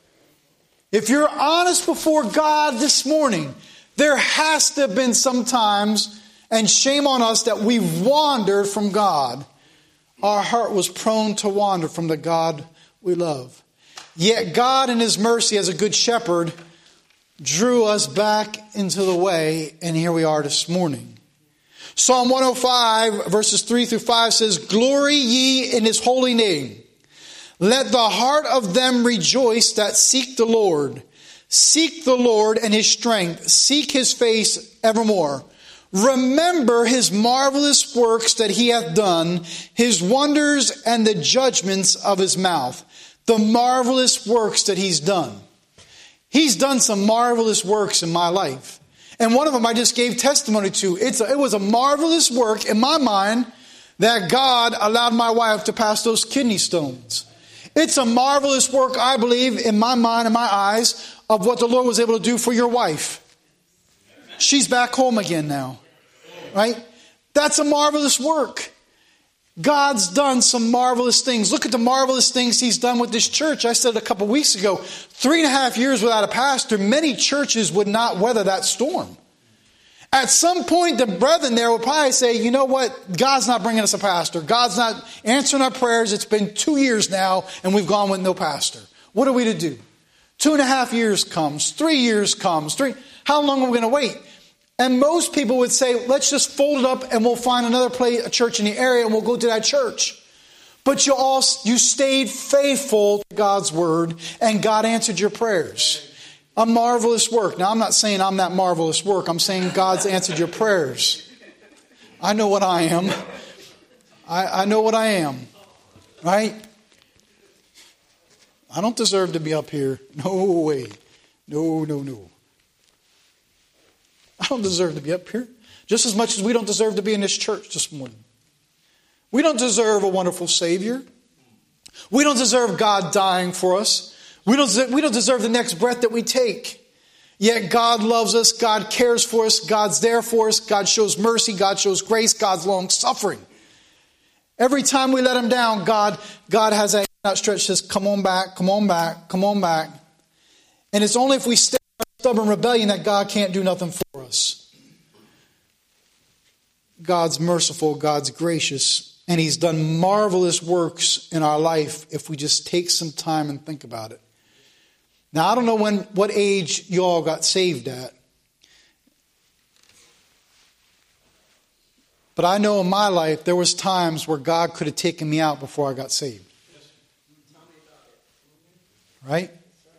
If you're honest before God this morning, there has to have been some times, and shame on us, that we've wandered from God. Our heart was prone to wander from the God we love. Yet God in His mercy as a good shepherd drew us back into the way, and here we are this morning. Psalm 105 verses 3 through 5 says, Glory ye in His holy name. Let the heart of them rejoice that seek the Lord. Seek the Lord and His strength. Seek His face evermore. Remember His marvelous works that He hath done, His wonders and the judgments of His mouth. The marvelous works that He's done. He's done some marvelous works in my life. And one of them I just gave testimony to. It was a marvelous work in my mind that God allowed my wife to pass those kidney stones. It's a marvelous work, I believe, in my mind and my eyes, of what the Lord was able to do for your wife. She's back home again now. Right? That's a marvelous work. God's done some marvelous things. Look at the marvelous things He's done with this church. I said a couple weeks ago, 3.5 years without a pastor, many churches would not weather that storm. At some point, the brethren there would probably say, you know what? God's not bringing us a pastor. God's not answering our prayers. It's been 2 years now, and we've gone with no pastor. What are we to do? 2.5 years comes. 3 years comes. How long are we going to wait? And most people would say, let's just fold it up and we'll find another place, a church in the area, and we'll go to that church. But you stayed faithful to God's word, and God answered your prayers. A marvelous work. Now, I'm not saying I'm that marvelous work. I'm saying God's answered your prayers. I know what I am. I know what I am. Right? I don't deserve to be up here. No way. No. I don't deserve to be up here. Just as much as we don't deserve to be in this church this morning. We don't deserve a wonderful Savior. We don't deserve God dying for us. We don't deserve the next breath that we take. Yet God loves us. God cares for us. God's there for us. God shows mercy. God shows grace. God's long suffering. Every time we let Him down, God has a hand outstretched, says, come on back, come on back, come on back. And it's only if we stay in our stubborn rebellion that God can't do nothing for us. God's merciful. God's gracious. And He's done marvelous works in our life if we just take some time and think about it. Now, I don't know what age you all got saved at. But I know in my life there was times where God could have taken me out before I got saved. Right?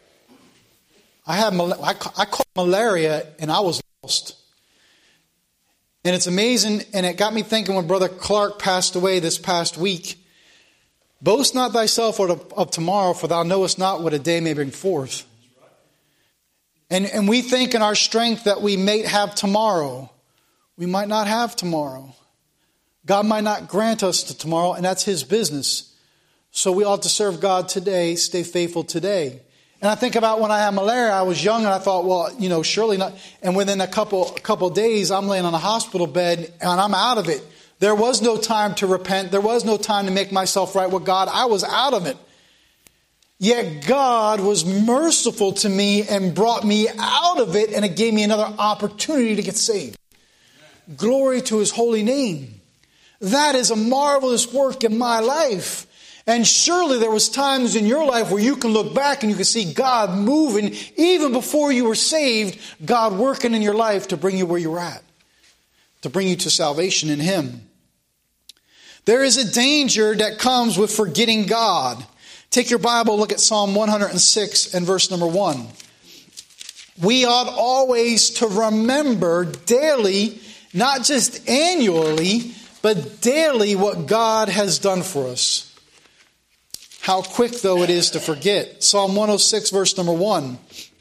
I caught malaria and I was lost. And it's amazing, and it got me thinking when Brother Clark passed away this past week. Boast not thyself of tomorrow, for thou knowest not what a day may bring forth. And we think in our strength that we may have tomorrow. We might not have tomorrow. God might not grant us to tomorrow, and that's His business. So we ought to serve God today, stay faithful today. And I think about when I had malaria, I was young and I thought, well, surely not. And within a couple days, I'm laying on a hospital bed and I'm out of it. There was no time to repent. There was no time to make myself right with God. I was out of it. Yet God was merciful to me and brought me out of it, and it gave me another opportunity to get saved. Glory to His holy name. That is a marvelous work in my life. And surely there was times in your life where you can look back and you can see God moving even before you were saved, God working in your life to bring you where you're at, to bring you to salvation in Him. There is a danger that comes with forgetting God. Take your Bible, look at Psalm 106 and verse number 1. We ought always to remember daily, not just annually, but daily what God has done for us. How quick, though, it is to forget. Psalm 106, verse number 1.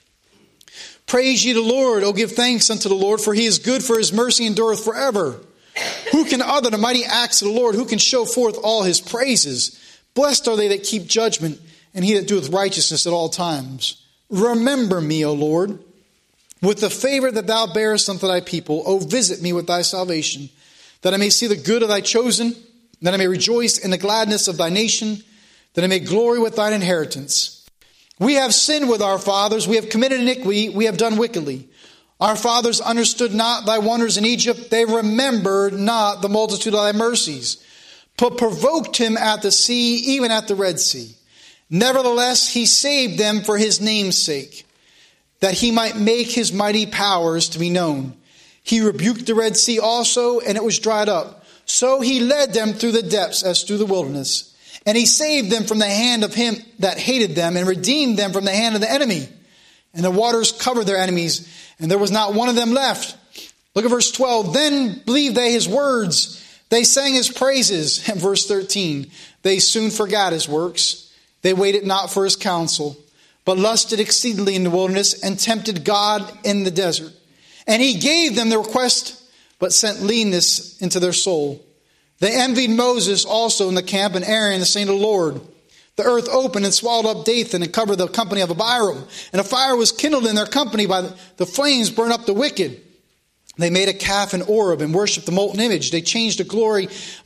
Praise ye the Lord, O give thanks unto the Lord, for he is good, for his mercy endureth forever. Who can utter the mighty acts of the Lord? Who can show forth all his praises? Blessed are they that keep judgment, and he that doeth righteousness at all times. Remember me, O Lord, with the favor that thou bearest unto thy people. O visit me with thy salvation, that I may see the good of thy chosen, that I may rejoice in the gladness of thy nation, that I may glory with thine inheritance. We have sinned with our fathers, we have committed iniquity, we have done wickedly. Our fathers understood not thy wonders in Egypt, they remembered not the multitude of thy mercies, but provoked him at the sea, even at the Red Sea. Nevertheless, he saved them for his name's sake, that he might make his mighty powers to be known. He rebuked the Red Sea also, and it was dried up. So he led them through the depths as through the wilderness. And he saved them from the hand of him that hated them, and redeemed them from the hand of the enemy. And the waters covered their enemies, and there was not one of them left. Look at verse 12. Then believed they his words. They sang his praises. And verse 13. They soon forgot his works. They waited not for his counsel, but lusted exceedingly in the wilderness, and tempted God in the desert. And he gave them their request, but sent leanness into their soul. They envied Moses also in the camp, and Aaron, the saint of the Lord. The earth opened and swallowed up Dathan, and covered the company of Abiram. And a fire was kindled in their company, by the flames burned up the wicked. They made a calf in Oreb and worshipped the molten image. They changed their glory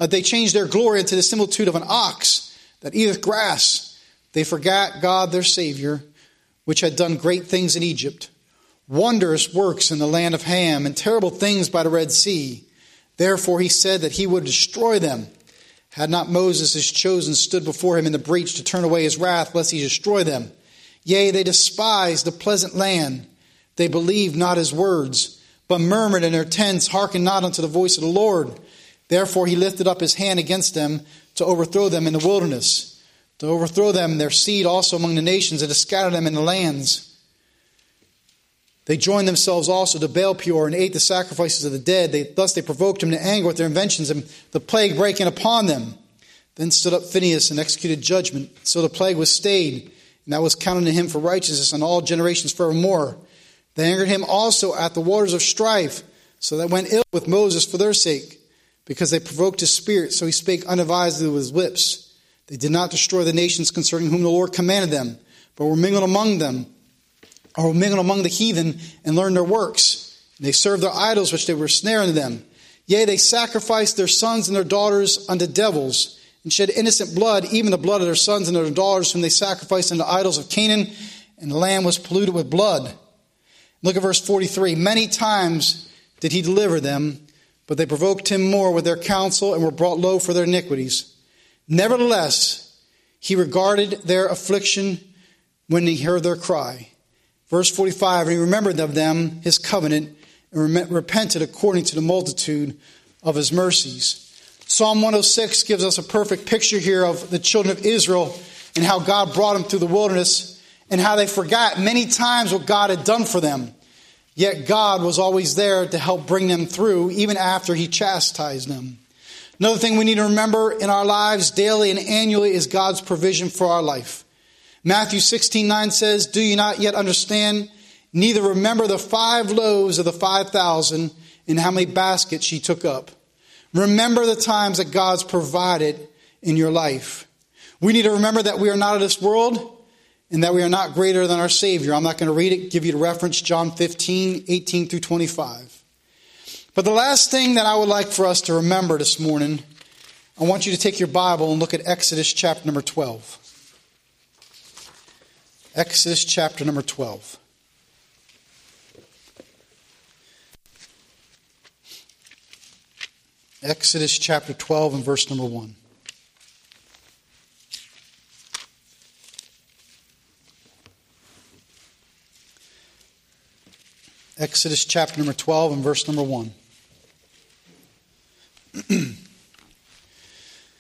into the similitude of an ox that eateth grass. They forgot God their Savior, which had done great things in Egypt, wondrous works in the land of Ham, and terrible things by the Red Sea. Therefore he said that he would destroy them, had not Moses his chosen stood before him in the breach to turn away his wrath, lest he destroy them. Yea, they despised the pleasant land. They believed not his words, but murmured in their tents, hearkened not unto the voice of the Lord. Therefore he lifted up his hand against them to overthrow them in the wilderness, to overthrow them, their seed also among the nations, and to scatter them in the lands. They joined themselves also to Baal-peor, and ate the sacrifices of the dead. Thus they provoked him to anger with their inventions, and the plague breaking upon them. Then stood up Phinehas and executed judgment. So the plague was stayed, and that was counted to him for righteousness on all generations forevermore. They angered him also at the waters of strife, so that went ill with Moses for their sake, because they provoked his spirit, so he spake unadvisedly with his lips. They did not destroy the nations concerning whom the Lord commanded them, but were mingled among them, or were mingled among the heathen, and learned their works. And they served their idols, which they were snaring to them. Yea, they sacrificed their sons and their daughters unto devils, and shed innocent blood, even the blood of their sons and their daughters, whom they sacrificed unto idols of Canaan, and the land was polluted with blood. Look at verse 43. Many times did he deliver them, but they provoked him more with their counsel, and were brought low for their iniquities. Nevertheless, he regarded their affliction when he heard their cry. Verse 45, and he remembered of them his covenant, and repented according to the multitude of his mercies. Psalm 106 gives us a perfect picture here of the children of Israel and how God brought them through the wilderness, and how they forgot many times what God had done for them. Yet God was always there to help bring them through, even after he chastised them. Another thing we need to remember in our lives daily and annually is God's provision for our life. Matthew 16:9 says, do you not yet understand? Neither remember the 5 loaves of the 5,000 and how many baskets she took up. Remember the times that God's provided in your life. We need to remember that we are not of this world and that we are not greater than our Savior. I'm not going to read it, give you the reference, John 15:18 through 25. But the last thing that I would like for us to remember this morning, I want you to take your Bible and look at Exodus chapter number 12. Exodus chapter number 12. Exodus chapter 12 and verse number 1. Exodus chapter number 12 and verse number 1.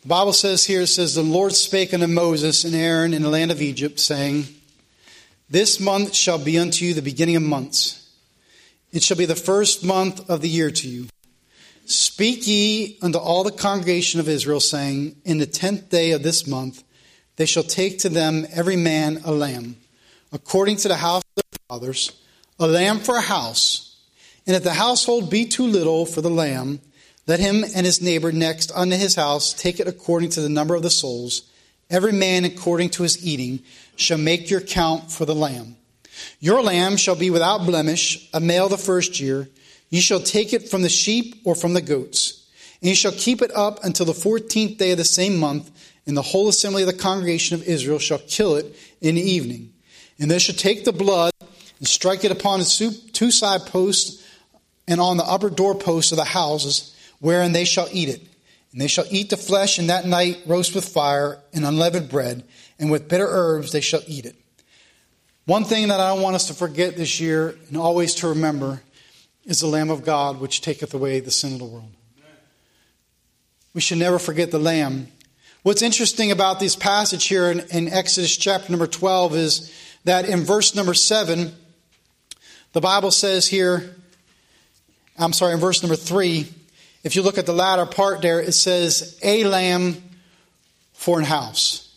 The Bible says here, it says, the Lord spake unto Moses and Aaron in the land of Egypt, saying, this month shall be unto you the beginning of months. It shall be the first month of the year to you. Speak ye unto all the congregation of Israel, saying, in the 10th day of this month they shall take to them every man a lamb, according to the house of their fathers, a lamb for a house. And if the household be too little for the lamb, let him and his neighbor next unto his house take it according to the number of the souls. Every man according to his eating shall make your count for the lamb. Your lamb shall be without blemish, a male the first year. You shall take it from the sheep or from the goats. And you shall keep it up until the 14th day of the same month, and the whole assembly of the congregation of Israel shall kill it in the evening. And they shall take the blood and strike it upon its two side posts and on the upper doorposts of the houses, wherein they shall eat it. And they shall eat the flesh, and that night roast with fire and unleavened bread, and with bitter herbs they shall eat it. One thing that I don't want us to forget this year, and always to remember, is the Lamb of God, which taketh away the sin of the world. We should never forget the Lamb. What's interesting about this passage here in Exodus chapter number 12 is that in verse number 7, the Bible says here, in verse number 3, if you look at the latter part there, it says, a lamb for an house.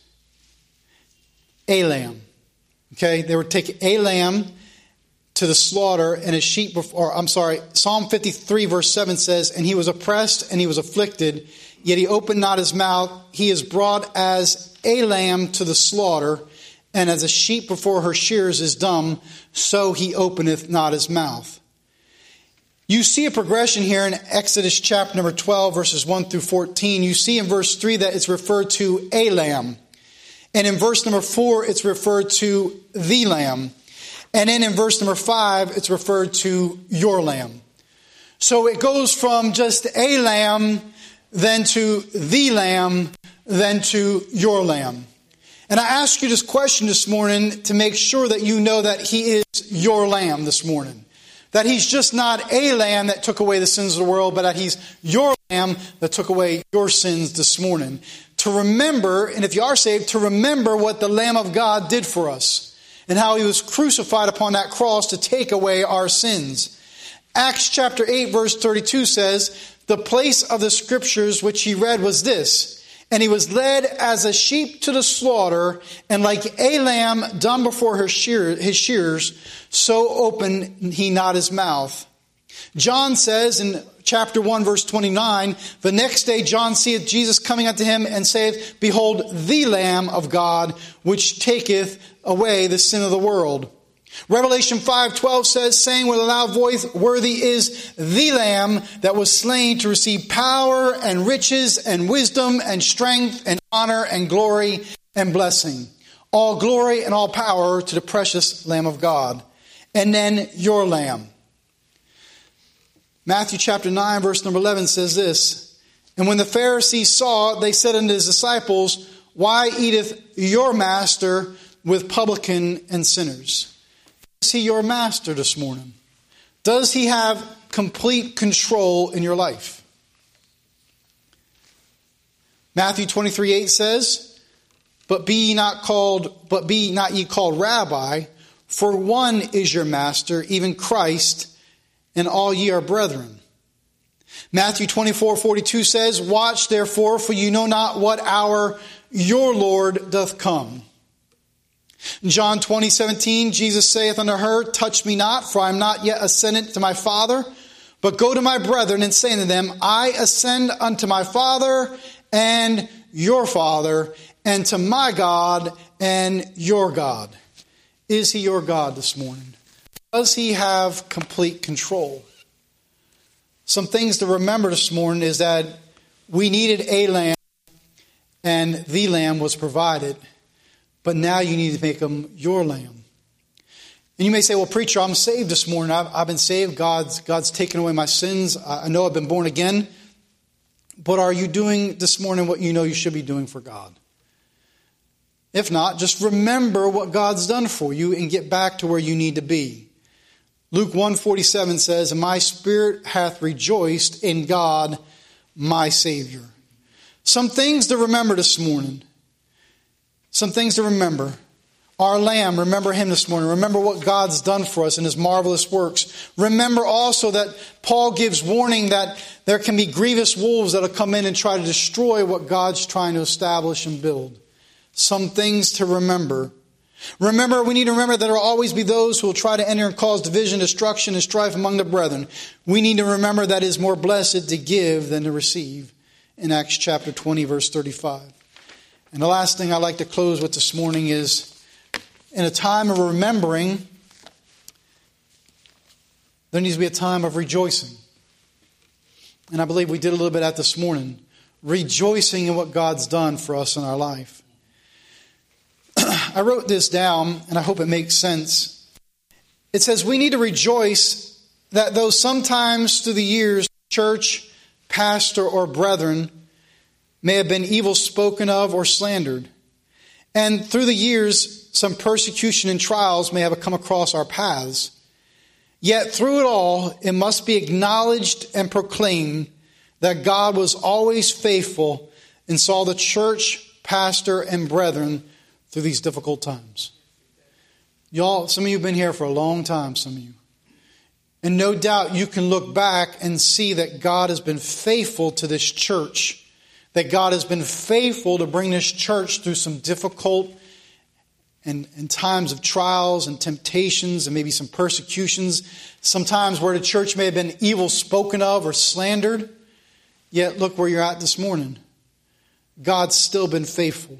A lamb. Okay, they would take a lamb to the slaughter and a sheep, Psalm 53 verse 7 says, and he was oppressed and he was afflicted, yet he opened not his mouth. He is brought as a lamb to the slaughter, and as a sheep before her shearers is dumb, so he openeth not his mouth. You see a progression here in Exodus chapter number 12, verses 1 through 14. You see in verse 3 that it's referred to a lamb. And in verse number 4, it's referred to the lamb. And then in verse number 5, it's referred to your lamb. So it goes from just a lamb, then to the lamb, then to your lamb. And I ask you this question this morning to make sure that you know that he is your lamb this morning. That he's just not a lamb that took away the sins of the world, but that he's your lamb that took away your sins this morning. To remember, and if you are saved, to remember what the Lamb of God did for us and how he was crucified upon that cross to take away our sins. Acts chapter 8 verse 32 says, the place of the scriptures which he read was this, and he was led as a sheep to the slaughter, and like a lamb dumb before his shearers, so opened he not his mouth. John says in chapter 1 verse 29, the next day John seeth Jesus coming unto him and saith, behold, the Lamb of God, which taketh away the sin of the world. Revelation 5:12 says, saying with a loud voice, worthy is the Lamb that was slain to receive power and riches and wisdom and strength and honor and glory and blessing. All glory and all power to the precious Lamb of God. And then your Lamb. Matthew chapter 9 verse number 11 says this, and when the Pharisees saw it, they said unto his disciples, why eateth your master with publican and sinners? Is he your master this morning? Does he have complete control in your life? Matthew 23:8 says, but be ye not ye called rabbi, for one is your master, even Christ, and all ye are brethren. Matthew 24:42 says, watch therefore, for you know not what hour your Lord doth come. John 20:17, Jesus saith unto her, touch me not, for I am not yet ascended to my Father, but go to my brethren and say unto them, I ascend unto my Father and your Father, and to my God and your God. Is he your God this morning? Does he have complete control? Some things to remember this morning is that we needed a lamb, and the lamb was provided. But now you need to make him your lamb. And you may say, well, preacher, I'm saved this morning. I've been saved. God's taken away my sins. I know I've been born again. But are you doing this morning what you know you should be doing for God? If not, just remember what God's done for you and get back to where you need to be. Luke 1:47 says, and my spirit hath rejoiced in God, my Savior. Some things to remember this morning. Some things to remember. Our Lamb, remember Him this morning. Remember what God's done for us in His marvelous works. Remember also that Paul gives warning that there can be grievous wolves that will come in and try to destroy what God's trying to establish and build. Some things to remember. Remember, we need to remember that there will always be those who will try to enter and cause division, destruction, and strife among the brethren. We need to remember that it is more blessed to give than to receive. In Acts chapter 20, verse 35. And the last thing I'd like to close with this morning is, in a time of remembering, there needs to be a time of rejoicing. And I believe we did a little bit of that this morning. Rejoicing in what God's done for us in our life. I wrote this down, and I hope it makes sense. It says we need to rejoice that though sometimes through the years, church, pastor, or brethren may have been evil spoken of or slandered, and through the years, some persecution and trials may have come across our paths. Yet through it all, it must be acknowledged and proclaimed that God was always faithful and saw the church, pastor, and brethren through these difficult times. Y'all, some of you have been here for a long time, some of you. And no doubt you can look back and see that God has been faithful to this church. That God has been faithful to bring this church through some difficult and times of trials and temptations and maybe some persecutions. Sometimes where the church may have been evil spoken of or slandered. Yet look where you're at this morning. God's still been faithful.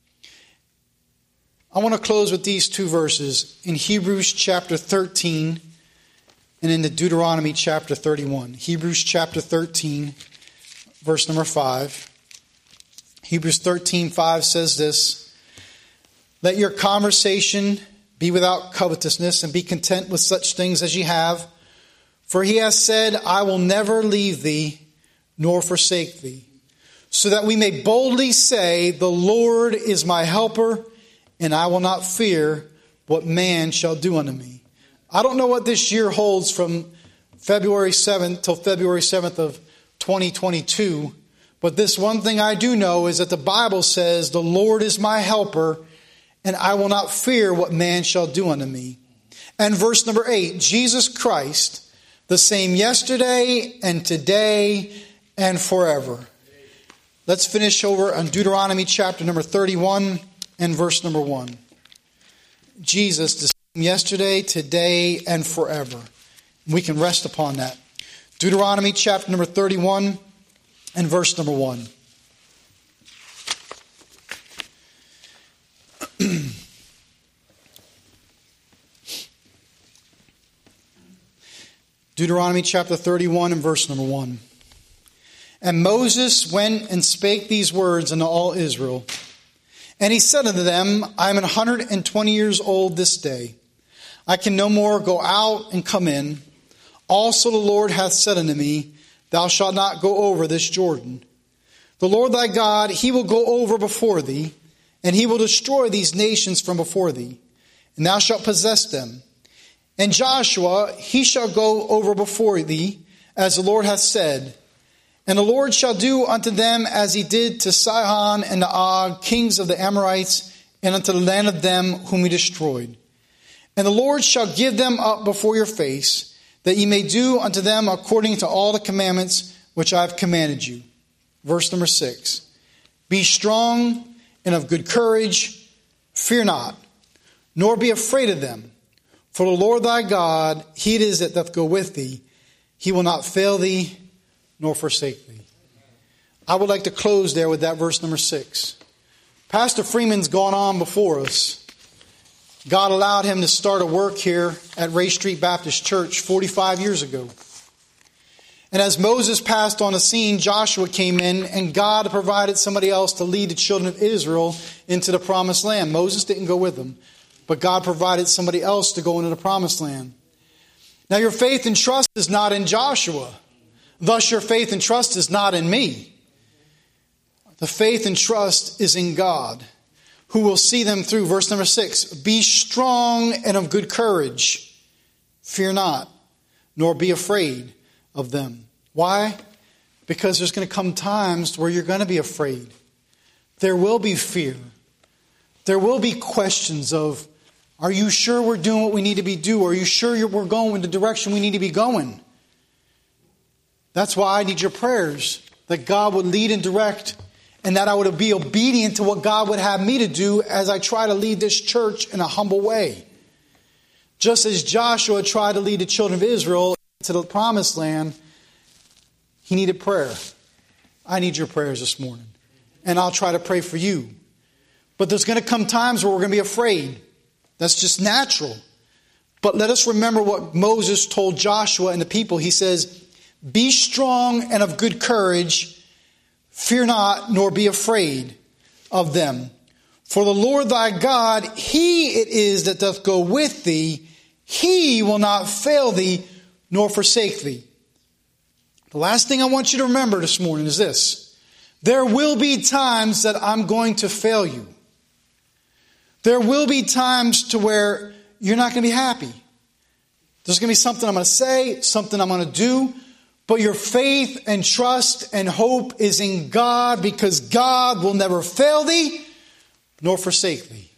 I want to close with these two verses in Hebrews chapter 13 and in the Deuteronomy chapter 31. Hebrews chapter 13, verse number 5. Hebrews 13:5 says this. Let your conversation be without covetousness, and be content with such things as ye have. For He has said, I will never leave thee, nor forsake thee. So that we may boldly say, the Lord is my helper, and I will not fear what man shall do unto me. I don't know what this year holds from February 7th till February 7th of 2022. But this one thing I do know is that the Bible says, the Lord is my helper, and I will not fear what man shall do unto me. And verse number 8, Jesus Christ, the same yesterday and today and forever. Let's finish over on Deuteronomy chapter number 31 and verse number 1. Jesus, the same yesterday, today, and forever. We can rest upon that. Deuteronomy chapter number 31 and verse number 1. Deuteronomy chapter 31 and verse number 1. And Moses went and spake these words unto all Israel. And he said unto them, I am 120 years old this day. I can no more go out and come in. Also the Lord hath said unto me, thou shalt not go over this Jordan. The Lord thy God, He will go over before thee, and He will destroy these nations from before thee, and thou shalt possess them. And Joshua, he shall go over before thee, as the Lord hath said. And the Lord shall do unto them as He did to Sihon and to Og, kings of the Amorites, and unto the land of them whom He destroyed. And the Lord shall give them up before your face, that ye may do unto them according to all the commandments which I have commanded you. Verse number 6. Be strong and of good courage, fear not, nor be afraid of them. For the Lord thy God, He it is that doth go with thee. He will not fail thee, nor forsake thee. I would like to close there with that verse number 6. Pastor Freeman's gone on before us. God allowed him to start a work here at Ray Street Baptist Church 45 years ago. And as Moses passed on the scene, Joshua came in, and God provided somebody else to lead the children of Israel into the promised land. Moses didn't go with them, but God provided somebody else to go into the promised land. Now your faith and trust is not in Joshua. Thus your faith and trust is not in me. The faith and trust is in God, who will see them through. Verse number 6. Be strong and of good courage. Fear not, nor be afraid of them. Why? Because there's going to come times where you're going to be afraid. There will be fear. There will be questions of, are you sure we're doing what we need to be doing? Are you sure we're going in the direction we need to be going? That's why I need your prayers, that God would lead and direct, and that I would be obedient to what God would have me to do as I try to lead this church in a humble way. Just as Joshua tried to lead the children of Israel to the promised land, he needed prayer. I need your prayers this morning. And I'll try to pray for you. But there's going to come times where we're going to be afraid. That's just natural. But let us remember what Moses told Joshua and the people. He says, be strong and of good courage. Fear not, nor be afraid of them. For the Lord thy God, he it is that doth go with thee. He will not fail thee, nor forsake thee. The last thing I want you to remember this morning is this. There will be times that I'm going to fail you. There will be times to where you're not going to be happy. There's going to be something I'm going to say, something I'm going to do. But your faith and trust and hope is in God, because God will never fail thee nor forsake thee.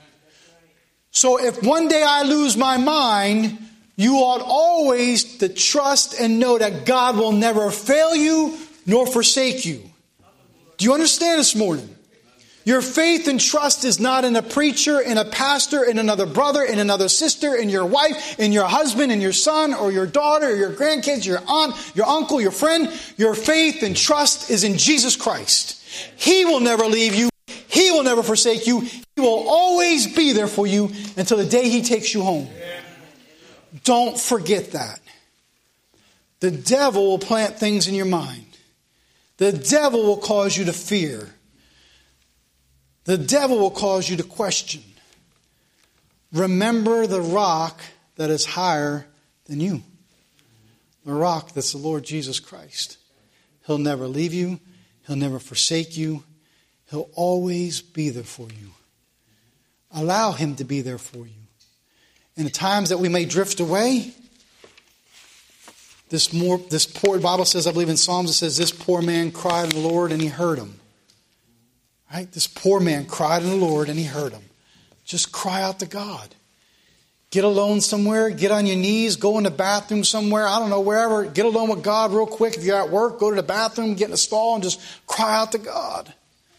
So if one day I lose my mind, you ought always to trust and know that God will never fail you nor forsake you. Do you understand this morning? Your faith and trust is not in a preacher, in a pastor, in another brother, in another sister, in your wife, in your husband, in your son, or your daughter, or your grandkids, your aunt, your uncle, your friend. Your faith and trust is in Jesus Christ. He will never leave you. He will never forsake you. He will always be there for you until the day He takes you home. Don't forget that. The devil will plant things in your mind. The devil will cause you to fear. The devil will cause you to question. Remember the rock that is higher than you. The rock that's the Lord Jesus Christ. He'll never leave you. He'll never forsake you. He'll always be there for you. Allow Him to be there for you. In the times that we may drift away, this poor, Bible says, I believe in Psalms, it says, this poor man cried to the Lord and He heard him. Right? This poor man cried to the Lord and He heard him. Just cry out to God. Get alone somewhere. Get on your knees. Go in the bathroom somewhere. I don't know, wherever. Get alone with God real quick. If you're at work, go to the bathroom, get in a stall, and just cry out to God.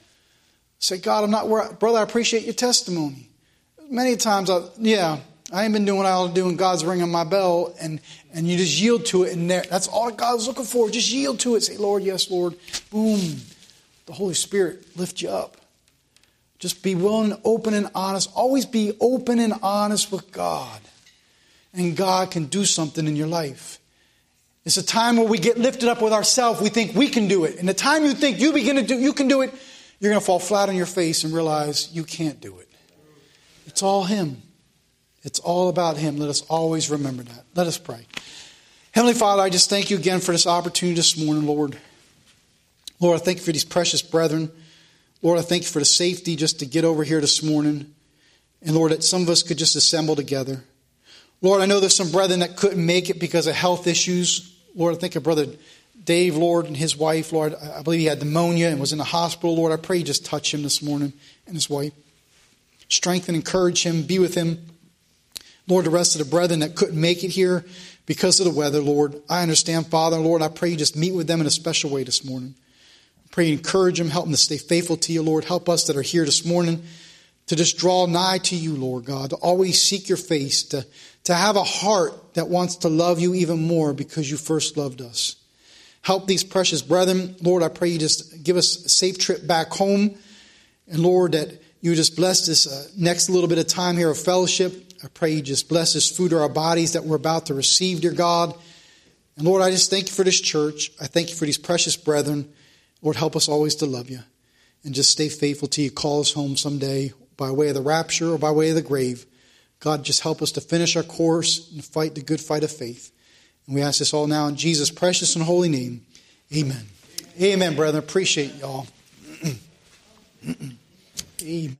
Say, God, I'm not where... Brother, I appreciate your testimony. Many times, I ain't been doing what I ought to do, and God's ringing my bell, and you just yield to it. And that's all God's looking for. Just yield to it. Say, Lord, yes, Lord. Boom. The Holy Spirit lift you up. Just be willing, open, and honest. Always be open and honest with God. And God can do something in your life. It's a time where we get lifted up with ourselves. We think we can do it. And the time you think you can do it, you're going to fall flat on your face and realize you can't do it. It's all Him. It's all about Him. Let us always remember that. Let us pray. Heavenly Father, I just thank you again for this opportunity this morning, Lord. Lord, I thank you for these precious brethren. Lord, I thank you for the safety just to get over here this morning. And Lord, that some of us could just assemble together. Lord, I know there's some brethren that couldn't make it because of health issues. Lord, I think of Brother Dave, Lord, and his wife. Lord, I believe he had pneumonia and was in the hospital. Lord, I pray you just touch him this morning and his wife. Strengthen, encourage him, be with him. Lord, the rest of the brethren that couldn't make it here because of the weather, Lord, I understand, Father. Lord, I pray you just meet with them in a special way this morning. Pray you encourage them, help them to stay faithful to you, Lord. Help us that are here this morning to just draw nigh to you, Lord God, to always seek your face, to have a heart that wants to love you even more because you first loved us. Help these precious brethren. Lord, I pray you just give us a safe trip back home. And Lord, that you just bless this next little bit of time here of fellowship. I pray you just bless this food of our bodies that we're about to receive, dear God. And Lord, I just thank you for this church. I thank you for these precious brethren. Lord, help us always to love you and just stay faithful till you call us home someday by way of the rapture or by way of the grave. God, just help us to finish our course and fight the good fight of faith. And we ask this all now in Jesus' precious and holy name. Amen. Amen, brethren. Appreciate y'all. Amen.